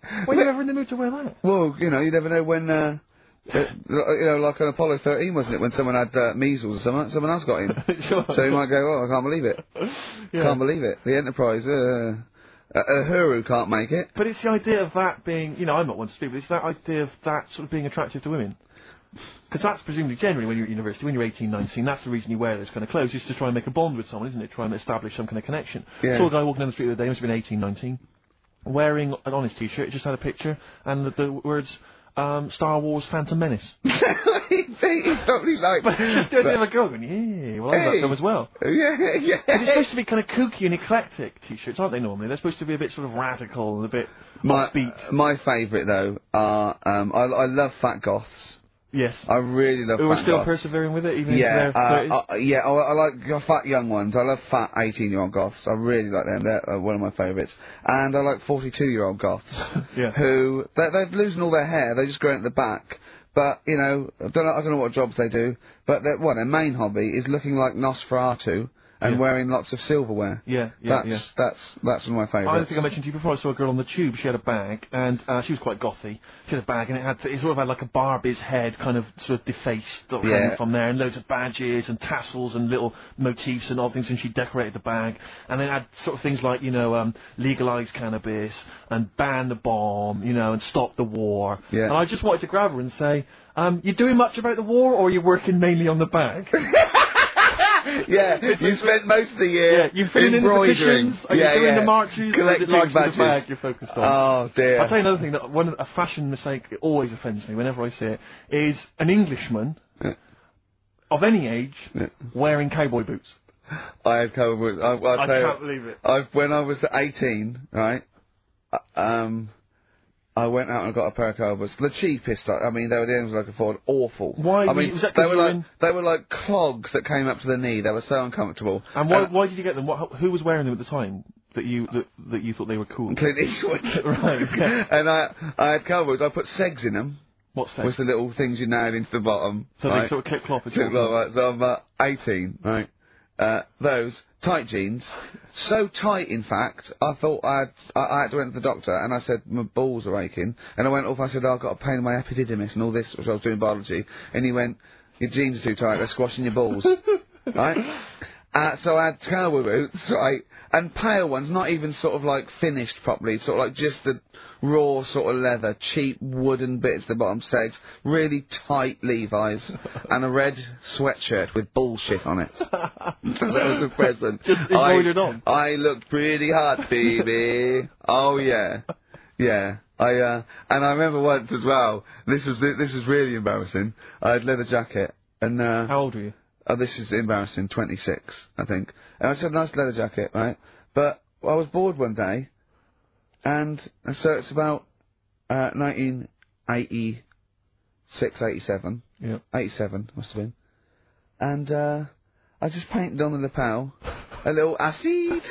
Were you ever in the mood to wear that? Well, you never know when, like on Apollo 13, wasn't it, when someone had measles or someone else got in. Sure. So you might go, oh, I can't believe it. Yeah. Can't believe it. The Enterprise, Uhuru can't make it. But it's the idea of that being, I'm not one to speak, but it's that idea of that sort of being attractive to women. Because that's presumably, generally, when you're at university, when you're 18, 19, that's the reason you wear those kind of clothes, is to try and make a bond with someone, isn't it? Try and establish some kind of connection. Yeah. Saw a guy walking down the street the other day, must have been 18, 19, wearing on his t-shirt, it just had a picture, and the words, Star Wars Phantom Menace. he probably like... But it's just the idea of a girl going, yeah, well, I like them as well. Yeah. Because it's supposed to be kind of kooky and eclectic t-shirts, aren't they, normally? They're supposed to be a bit sort of radical and a bit upbeat. My favourite, though, are... I love fat goths. Yes. I really love fat Who are still goths. persevering with it, even into their 30s? I like fat young ones. I love fat 18-year-old goths. I really like them. They're one of my favourites. And I like 42-year-old goths. Yeah. Who, they're losing all their hair. They just grow it at the back. But, I don't know what jobs they do. But their main hobby is looking like Nosferatu and wearing lots of silverware. That's one of my favourites. I think I mentioned to you before, I saw a girl on the tube, she had a bag, and she was quite gothy. She had a bag, and it sort of had like a Barbie's head kind of sort of defaced from there, and loads of badges and tassels and little motifs and odd things, and she decorated the bag. And then it had sort of things like, legalise cannabis, and ban the bomb, and stop the war. Yeah. And I just wanted to grab her and say, you doing much about the war, or are you working mainly on the bag? You spent most of the year you're filling in the petitions, are you doing the marches, collecting badges. The bag you're focused on. Oh dear. I'll tell you another thing, that a fashion mistake that always offends me whenever I see it, is an Englishman of any age wearing cowboy boots. I had cowboy boots. I can't believe it. When I was 18, right, I went out and got a pair of cowboys. The cheapest, they were the ones I could afford. Awful. Why? Was that they were like clogs that came up to the knee. They were so uncomfortable. And why did you get them? Who was wearing them at the time that you thought they were cool? Clint Eastwood. Right. Okay. And I had cowboys. I put segs in them. What's segs? What's the little things you nailed into the bottom? So they sort of clip-clop. Right. So I'm 18, right? Those tight jeans, so tight in fact, I thought I had to went to the doctor and I said my balls are aching, and I went off. I said I've got a pain in my epididymis and all this, which I was doing biology, and he went, your jeans are too tight, they're squashing your balls, right? So I had cowboy boots, right, and pale ones, not even sort of like finished properly, sort of like just the raw sort of leather, cheap wooden bits at the bottom, segs, really tight Levi's, and a red sweatshirt with bullshit on it. That was the present. Just embroidered on. I looked pretty hot, baby. Oh yeah. Yeah. And I remember once as well, this was really embarrassing. I had leather jacket, and how old were you? Oh, this is embarrassing, 26, I think. And I just had a nice leather jacket, right? But I was bored one day, and so it's about 1986, 87. Yeah. 87, must have been. And I just painted on the lapel a little acid.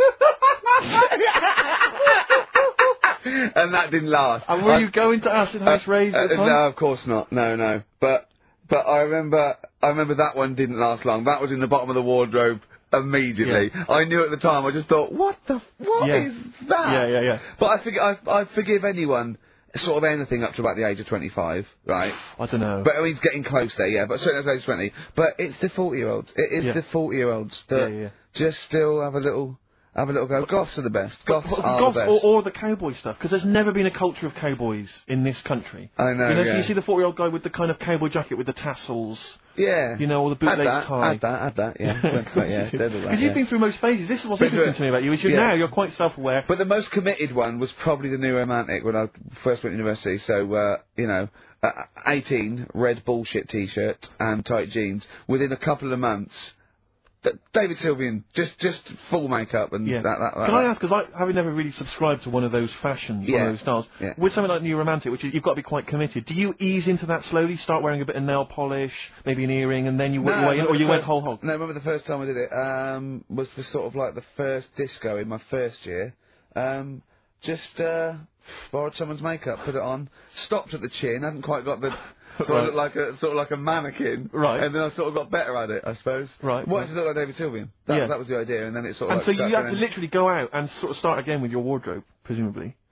And that didn't last. And were you going to Acid House Raves at the time? No, of course not. No. But I remember that one didn't last long. That was in the bottom of the wardrobe immediately. Yeah. I knew at the time. I just thought, what is that? Yeah. But I forgive anyone, sort of anything up to about the age of 25, right? I don't know. But I mean, it's getting close there, yeah. But certainly at the age of 20. But it's the 40-year-olds. It is the 40-year-olds that just still have a little go. Goths are the best. Goths are the best. Or the cowboy stuff, because there's never been a culture of cowboys in this country. I know, so you see the 40-year-old guy with the kind of cowboy jacket with the tassels. Yeah. Or the bootleg tie. Add that, yeah. Because you've been through most phases. This is what's interesting to me about you, is now you're quite self-aware. But the most committed one was probably the New Romantic when I first went to university, so, 18, red bullshit t-shirt and tight jeans. Within a couple of months, David Sylvian, just full makeup and that. Can I ask, because having never really subscribed to one of those fashions, one of those styles, with something like New Romantic, which is, you've got to be quite committed, do you ease into that slowly, start wearing a bit of nail polish, maybe an earring, and then you work your way in, or you went whole hog? No, I remember the first time I did it, was the sort of like the first disco in my first year. Just borrowed someone's makeup, put it on, stopped at the chin, hadn't quite got the... So I looked like a mannequin, right? And then I sort of got better at it, I suppose. Right. Wanted to look like David Sylvian. That was the idea, and then it sort of. And so you have to literally go out and sort of start again with your wardrobe, presumably.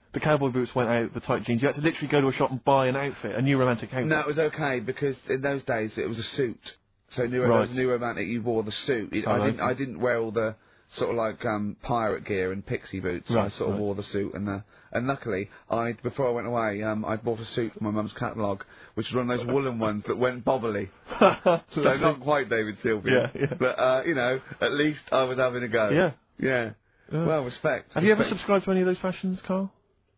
the cowboy boots went out, the tight jeans. You had to literally go to a shop and buy an outfit, a new romantic outfit. No, it was okay because in those days it was a suit. So it was new romantic. You wore the suit. I didn't wear all the sort of like pirate gear and pixie boots. I sort of wore the suit and luckily before I went away I bought a suit from my mum's catalogue, which was one of those woolen ones that went bobbly. So not quite David Sylvian, but at least I was having a go. Yeah. Well, respect. Have you ever subscribed to any of those fashions, Carl?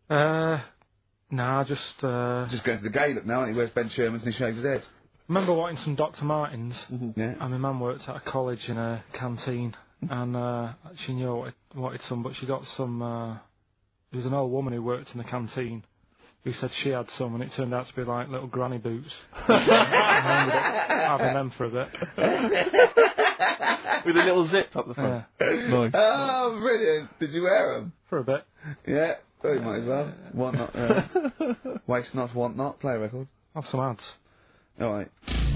Nah, just going to the gay look now, and he wears Ben Sherman's and he shaves his head. I remember wanting some Dr. Martens. Yeah. And my mum worked at a college in a canteen, and she knew I wanted some, but she got some. There was an old woman who worked in the canteen who said she had some, and it turned out to be like little granny boots. I ended up having them for a bit. With a little zip up the front. Yeah. Nice. Oh, brilliant! Did you wear them? For a bit. Yeah. Well, you might as well. Want not. Waste not, want not. Play a record. Have some ads. All right.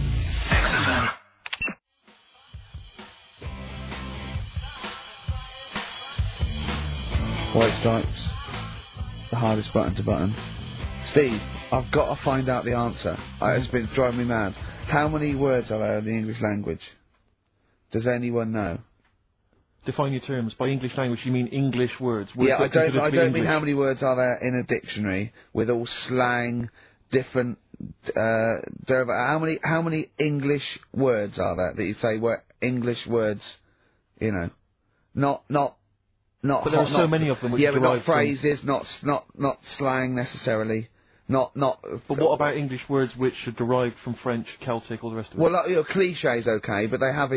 White Stripes. The hardest button to button. Steve, I've got to find out the answer. It's been driving me mad. How many words are there in the English language? Does anyone know? Define your terms. By English language, you mean English words. Yeah, I don't mean how many words are there in a dictionary with all slang, different how many English words are there that you say were English words? You know, not. But there are so many of them. Which but not phrases, not slang necessarily. Not. But what about English words which are derived from French, Celtic, all the rest of it? Well, clichés, okay, but they have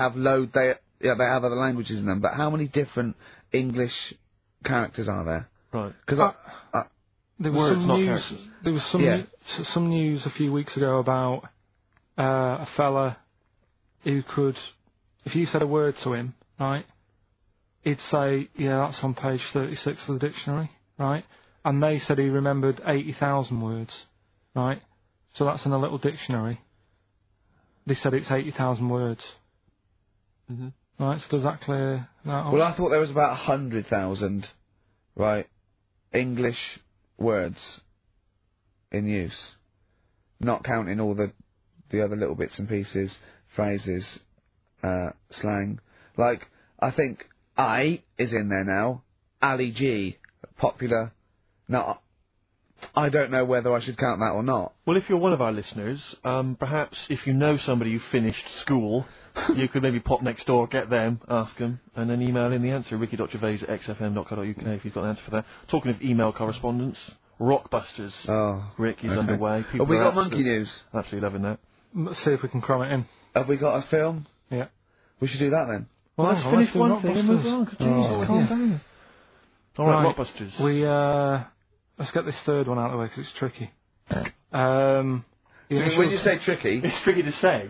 other languages in them. But how many different English characters are there? Right. Because there was some news a few weeks ago about a fella who could, if you said a word to him, right, he'd say, yeah, that's on page 36 of the dictionary, right? And they said he remembered 80,000 words, right? So that's in a little dictionary. They said it's 80,000 words. Mm-hmm. Right, so does that clear that up? Well, I thought there was about 100,000, right, English words in use. Not counting all the other little bits and pieces, phrases, slang. Like, I think I is in there now. Ali G, popular. Now, I don't know whether I should count that or not. Well, if you're one of our listeners, perhaps if you know somebody who finished school, you could maybe pop next door, get them, ask them, and then email in the answer, ricky.gervais@xfm.co.uk if you've got an answer for that. Talking of email correspondence, Rockbusters. Oh, Rick is underway. Have we got monkey news? Absolutely loving that. Let's see if we can cram it in. Have we got a film? Yeah. We should do that then. Well, let's finish one thing and move on. Jesus, calm down. All right, Rockbusters. Let's get this third one out of the way because it's tricky. When you say tricky, it's tricky to say.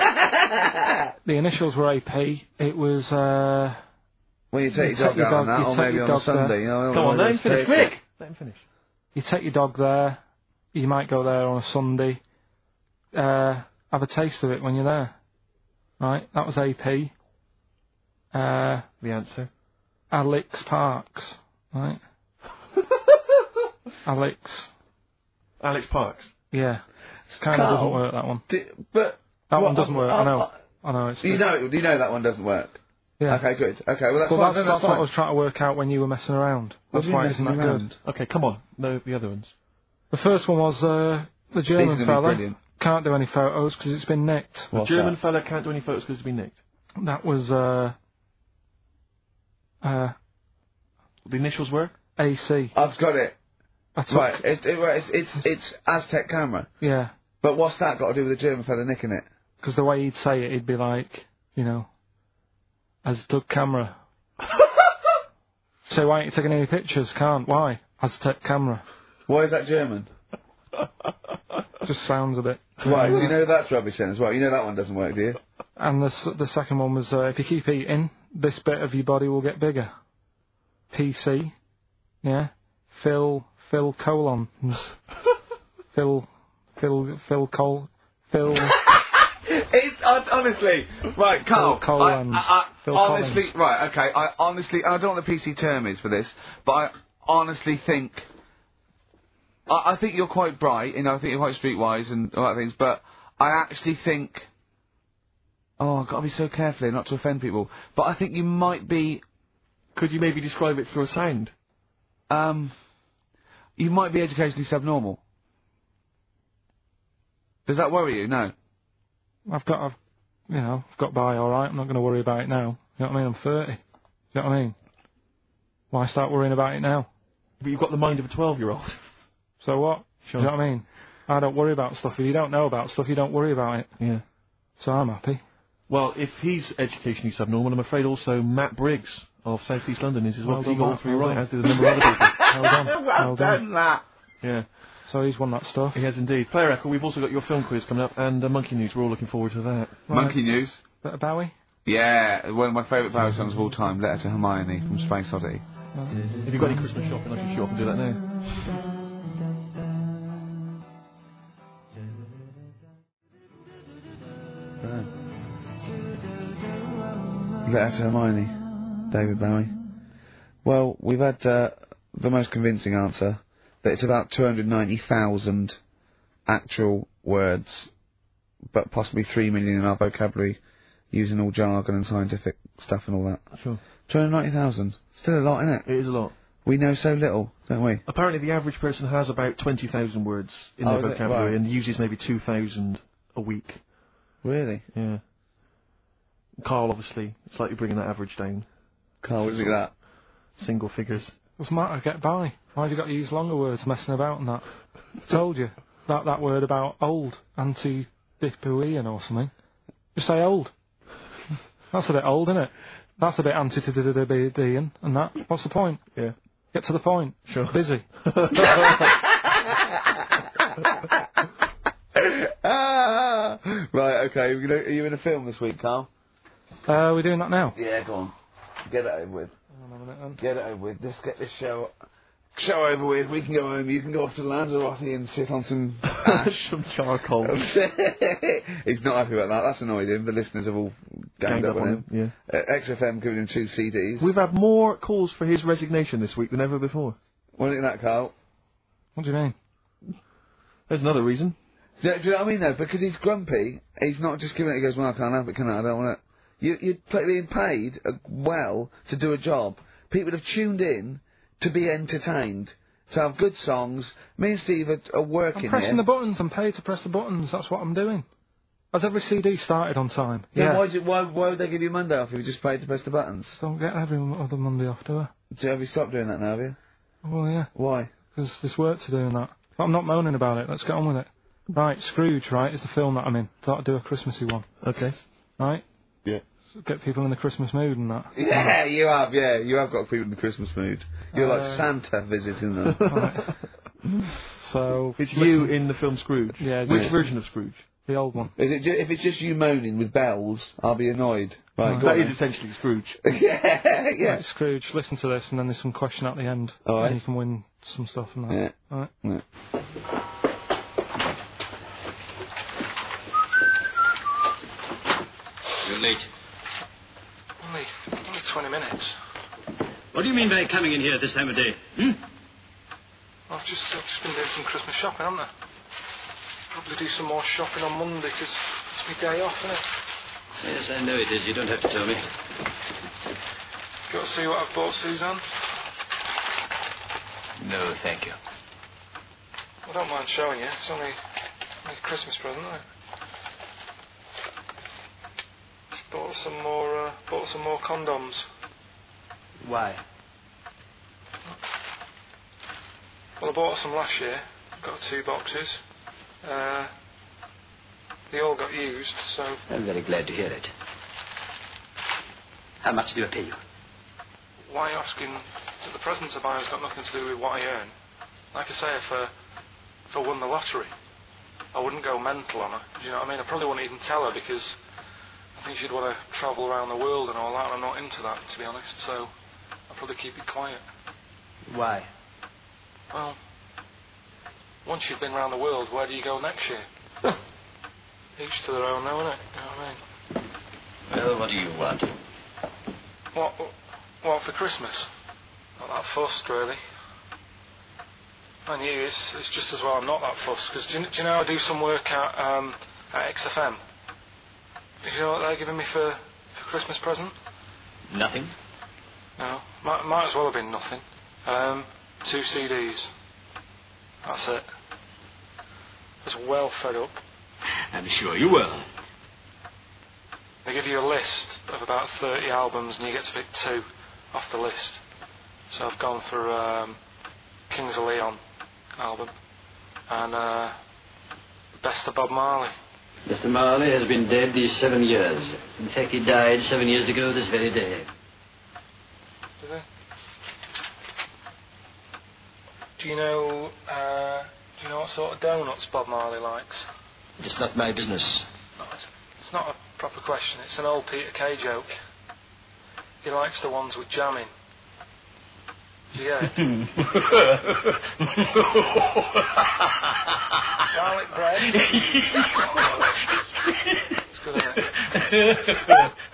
The initials were AP. It was. When you take your dog out on that, or maybe on a Sunday. Come on, let him finish. Rick, let him finish. You take your dog there. You might go there on a Sunday. Have a taste of it when you're there. Right, that was AP. The answer. Alex Parks. Right. Alex Parks. Yeah. It kind of doesn't work, that one. But that one doesn't work. I know. It's you know that one doesn't work. Yeah. Okay, good. Okay, well that's fine. That's what I was trying to work out when you were messing around. That's why it isn't that good. Okay, come on. No, the other ones. The first one was the German fella can't do any photos because it's been nicked. The German fella can't do any photos because it's been nicked. That was the initials were AC. I've got it. Right, it's Aztec camera. Yeah. But what's that got to do with the German fella nicking it? Because the way he'd say it, he'd be like, Aztec camera. So why ain't you taking any pictures? Can't. Why? Aztec camera. Why is that German? Just sounds a bit. Right, do you know that's rubbish then as well? You know that one doesn't work, do you? And the second one was, if you keep eating, this bit of your body will get bigger. PC. Yeah. Phil colons. Phil. It's honestly right, Carl. Phil Collins. Honestly, right, okay. I don't know what the PC term is for this, but I honestly think I think you're quite bright, I think you're quite streetwise and all that things, but I actually think... Oh, I've got to be so careful here not to offend people, but I think you might be... Could you maybe describe it through a sound? You might be educationally subnormal. Does that worry you? No. I've got by alright, I'm not going to worry about it now. You know what I mean? I'm 30. You know what I mean? Why start worrying about it now? But you've got the mind of a 12-year-old. So what? Sure. You know what I mean? I don't worry about stuff. If you don't know about stuff, you don't worry about it. Yeah. So I'm happy. Well, if he's educationally subnormal, I'm afraid also Matt Briggs of South East London is as well. Well He done, got all Matt. three Well right, done. as did a number of other people. Well done. Matt. Yeah. So he's won that stuff. He has indeed. Player Echo, we've also got your film quiz coming up, and Monkey News. We're all looking forward to that. Right. Monkey News. Bit of Bowie? Yeah, one of my favourite Bowie songs of all time, Letter to Hermione from Space Oddity. Have you got any Christmas shopping? I can show up and do that now. Letter to Hermione, David Bowie. Well, we've had the most convincing answer, that it's about 290,000 actual words, but possibly 3 million in our vocabulary, using all jargon and scientific stuff and all that. Sure. 290,000. Still a lot, isn't it? It is a lot. We know so little, don't we? Apparently the average person has about 20,000 words in their vocabulary, right. and uses maybe 2,000 a week. Really? Yeah. Carl, obviously, slightly bringing that average down. Carl, what do you think of that? Single figures. Doesn't matter, get by. Why have you got to use longer words messing about and that? Told you. That word about old. Anti-dipuian or something. Just say old. That's a bit old, isn't it? That's a bit anti-dipuian and that. What's the point? Yeah. Get to the point. Sure. Busy. Right, okay. Are you in a film this week, Carl? We're doing that now? Yeah, go on. Get it over with. Hang on a minute then. Get it over with. Let's get this show over with. We can go home. You can go off to Lanzarote and sit on some ash. Some charcoal. He's not happy about that. That's annoyed him. The listeners have all ganged up on him. Yeah. XFM giving him 2 CDs. We've had more calls for his resignation this week than ever before. What do you think of that, Carl? What do you mean? There's another reason. Do you know what I mean, though? Because he's grumpy. He's not just giving it. He goes, well, I can't have it, can I? I don't want it. You're being paid well to do a job. People have tuned in to be entertained, to have good songs. Me and Steve are working I'm pressing here. the buttons. I'm paid to press the buttons. That's what I'm doing. Has every CD started on time? Then why would they give you Monday off if you just paid to press the buttons? Don't get every other Monday off, do I? So have you stopped doing that now, have you? Well, yeah. Why? Because there's work to do and that. But I'm not moaning about it. Let's get on with it. Right, Scrooge, right, is the film that I'm in. Thought I'd do a Christmassy one. Okay. Right? Yeah. Get people in the Christmas mood and that. Yeah, you have got people in the Christmas mood. You're like Santa visiting them. Right. So... It's you in the film Scrooge. Yeah. Which version of Scrooge? The old one. Is it if it's just you moaning with bells, I'll be annoyed. Right, go That on is then. essentially Scrooge. yeah. Right, Scrooge, listen to this and then there's some question at the end. All right. And you can win some stuff and that. Yeah. Alright. Yeah. You're late. Only 20 minutes. What do you mean by coming in here at this time of day? I've just been doing some Christmas shopping, haven't I? Probably do some more shopping on Monday because it's my day off, isn't it? Yes, I know it is. You don't have to tell me. Got to see what I've bought Suzanne? No, thank you. I don't mind showing you. It's only a Christmas present, isn't it? Bought some more condoms. Why? Well, I bought some last year. Got 2 boxes. They all got used, so... I'm very glad to hear it. How much do I pay you? Why are you asking? The presents I buy has got nothing to do with what I earn. Like I say, if I won the lottery, I wouldn't go mental on her. Do you know what I mean? I probably wouldn't even tell her because I think she'd want to travel around the world and all that, and I'm not into that, to be honest, so I'll probably keep it quiet. Why? Well, once you've been around the world, where do you go next year? Each to their own, though, innit? You know what I mean? Well, what do you want? What for Christmas? Not that fussed, really. I knew it's just as well I'm not that fussed, because do you know I do some work at XFM? Do you know what they're giving me for Christmas present? Nothing? No, might as well have been nothing. 2 CDs. That's it. I was well fed up. I'm sure you will. They give you a list of about 30 albums and you get to pick 2 off the list. So I've gone for Kings of Leon album and Best of Bob Marley. Mr. Marley has been dead these 7 years. In fact, he died 7 years ago this very day. Did he? Do you know what sort of donuts Bob Marley likes? It's not my business. No, it's not a proper question. It's an old Peter Kay joke. He likes the ones with jam in. Do you get it? Garlic bread. It's good, isn't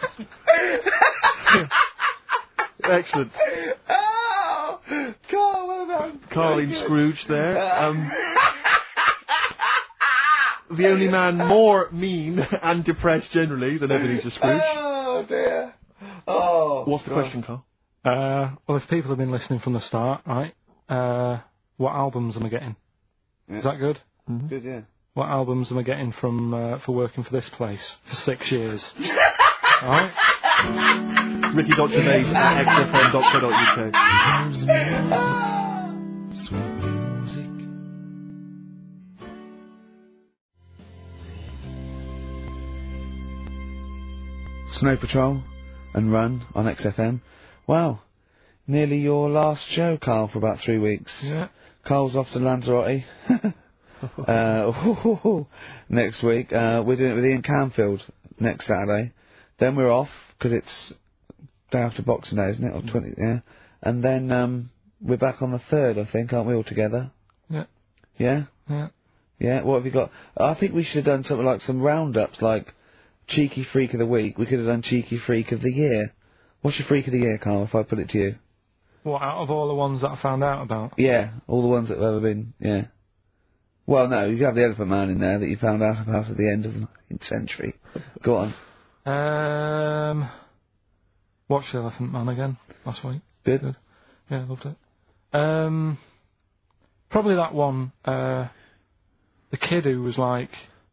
it? Excellent. Oh! Carl, well done. Carling Scrooge there. The only man more mean and depressed generally than Ebenezer Scrooge. Oh, dear. Oh. What's the question, Carl? Well, if people have been listening from the start, right, what albums am I getting? Yeah. Is that good? Mm-hmm. Good, yeah. What albums am I getting from for working for this place for 6 years? Alright? Ricky.Gervais at xfm.co.uk. Sweet music. Snow Patrol and Run on XFM. Wow. Nearly your last show, Carl, for about 3 weeks. Yeah. Carl's off to Lanzarote. Next week. We're doing it with Ian Camfield next Saturday. Then we're off, because it's day after Boxing Day, isn't it? Or 20, yeah. And then we're back on the 3rd, I think, aren't we, all together? Yeah. Yeah? Yeah. Yeah, what have you got? I think we should have done something like some roundups, like Cheeky Freak of the Week. We could have done Cheeky Freak of the Year. What's your Freak of the Year, Carl, if I put it to you? What, out of all the ones that I found out about? Yeah, all the ones that have ever been, yeah. Well, no, you have the Elephant Man in there that you found out about at the end of the 19th century. Go on. Watched The Elephant Man again last week. Good. Yeah, loved it. Probably that one, the kid who was like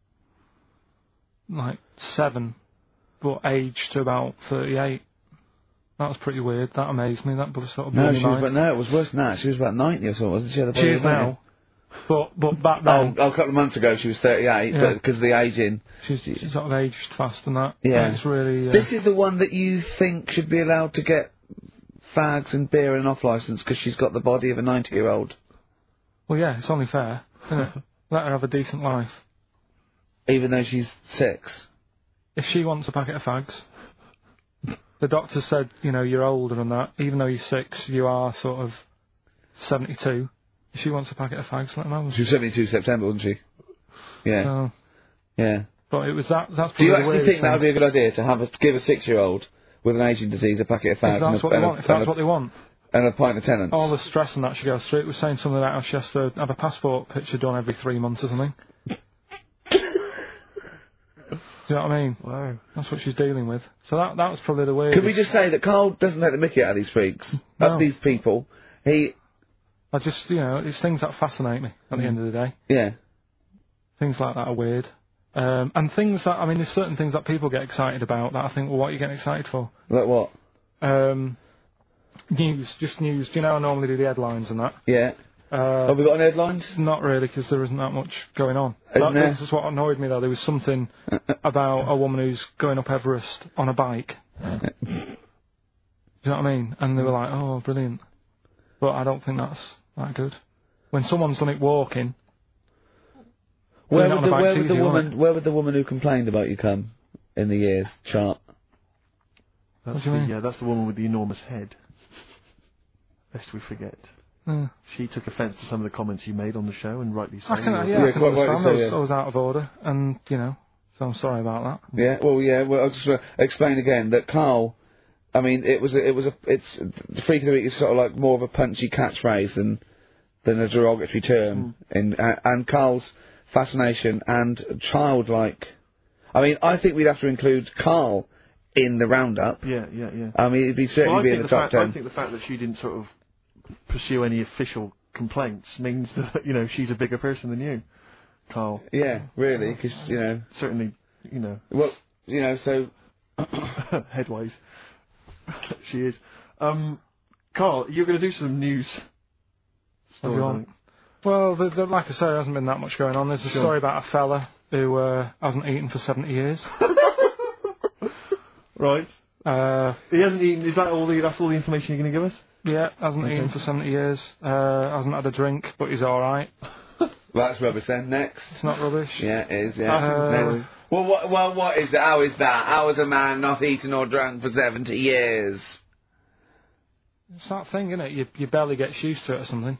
7, but aged to about 38. That was pretty weird. That amazed me. That sort of blew my mind. No, it was worse than that. She was about 90 or something, wasn't she? She is now. But back then... Oh, a couple of months ago she was 38, yeah. but because of the ageing... She's sort of aged fast and that. Yeah. It's really... This is the one that you think should be allowed to get fags and beer and off licence because she's got the body of a 90-year-old. Well, yeah, it's only fair, isn't it? Let her have a decent life. Even though she's 6. If she wants a packet of fags... The doctor said, you're older and that. Even though you're 6, you are sort of 72. If she wants a packet of fags, let them have. She was 72 September, wasn't she? Yeah. So, yeah. But it was that. That's Do you actually think that would be a good idea to give a 6-year-old with an ageing disease a packet of fags? If that's what they want. And a pint of Tennent's. All the stress and that she goes through. It was saying something about how she has to have a passport picture done every 3 months or something. Do you know what I mean? Wow. That's what she's dealing with. So that was probably the way. Could we just say that Carl doesn't take the mickey out of these freaks, no. of these people? I just, it's things that fascinate me at the end of the day. Yeah. Things like that are weird. And things that, there's certain things that people get excited about that I think, well, what are you getting excited for? Like what? News. Do you know I normally do the headlines and that? Yeah. Have we got any headlines? Not really, because there isn't that much going on. This is what annoyed me, though. There was something about a woman who's going up Everest on a bike. Do you know what I mean? And they were like, oh, brilliant. But I don't think that's that good. When someone's done it walking... Where would the woman who complained about you come in the years chart? That's that's the woman with the enormous head. Lest we forget. She took offence to some of the comments you made on the show, and rightly so. I can understand. I was out of order, and, so I'm sorry about that. Yeah, well, I'll just explain again that Carl, the Freak of the Week is sort of like more of a punchy catchphrase than a derogatory term. And Carl's fascination and childlike. I mean, I think we'd have to include Carl in the roundup. Yeah. I mean, he'd certainly be in the top 10. I think the fact that she didn't sort of pursue any official complaints means that, you know, she's a bigger person than you, Carl. Yeah, really, because, you know... Certainly, you know... Well, you know, so... Headwise. She is. Carl, you're going to do some news stories. Well, like I say, there hasn't been that much going on. There's a story about a fella who hasn't eaten for 70 years. Right. He hasn't eaten. Is that all? That's all the information you're going to give us? Yeah, hasn't eaten for 70 years. Hasn't had a drink, but he's all right. That's rubbish then. Next. It's not rubbish. Yeah, it is. Yeah. Next. Well, what is it? How is that? How is a man not eaten or drunk for 70 years? It's that thing, isn't it? You barely get used to it or something.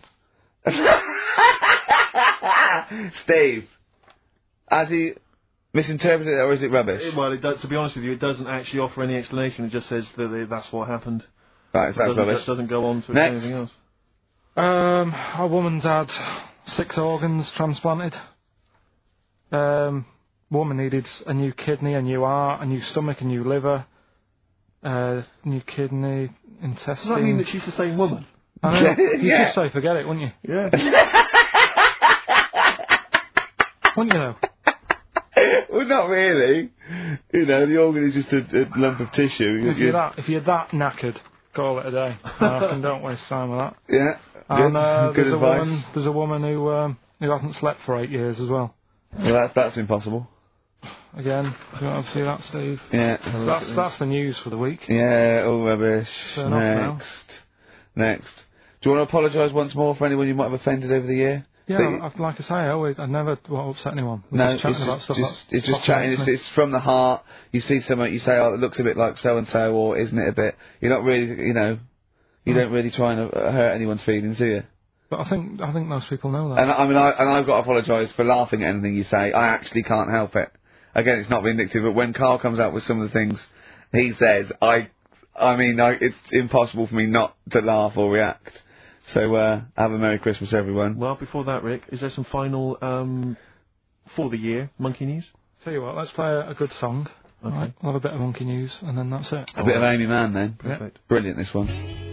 Steve, has he misinterpreted it, or is it rubbish? Well, it does, to be honest with you, it doesn't actually offer any explanation. It just says that that's what happened. Right, so that's rubbish. It doesn't go on to anything else. A woman's had 6 organs transplanted. Woman needed a new kidney, a new heart, a new stomach, a new liver, new kidney, intestine. Does that mean that she's the same woman? I know. You'd just say forget it, wouldn't you? Yeah. Wouldn't you know? Well, not really. You know, the organ is just a lump of tissue. If you're that knackered, call it a day. Don't waste time with that. Yeah. And good advice. There's a woman who hasn't slept for 8 years as well. Well, that's impossible. Again, you want to see that, Steve? Yeah. That's the news for the week. Yeah, all rubbish. Next. Do you want to apologise once more for anyone you might have offended over the year? Yeah, like I say, I never want to upset anyone. No, it's just chatting. It's from the heart. You see something, you say, "Oh, it looks a bit like so and so," or "Isn't it a bit?" You're not really, you know, you don't really try and hurt anyone's feelings, do you? But I think most people know that. And I mean, I've got to apologise for laughing at anything you say. I actually can't help it. Again, it's not vindictive, but when Carl comes out with some of the things he says, it's impossible for me not to laugh or react. So, have a Merry Christmas, everyone. Well, before that, Rick, is there some final, for the year, Monkey News? Tell you what, let's play a good song. Okay. Right, we'll have a bit of Monkey News, and then that's it. A bit of Amy Mann, then. Perfect. Brilliant, this one.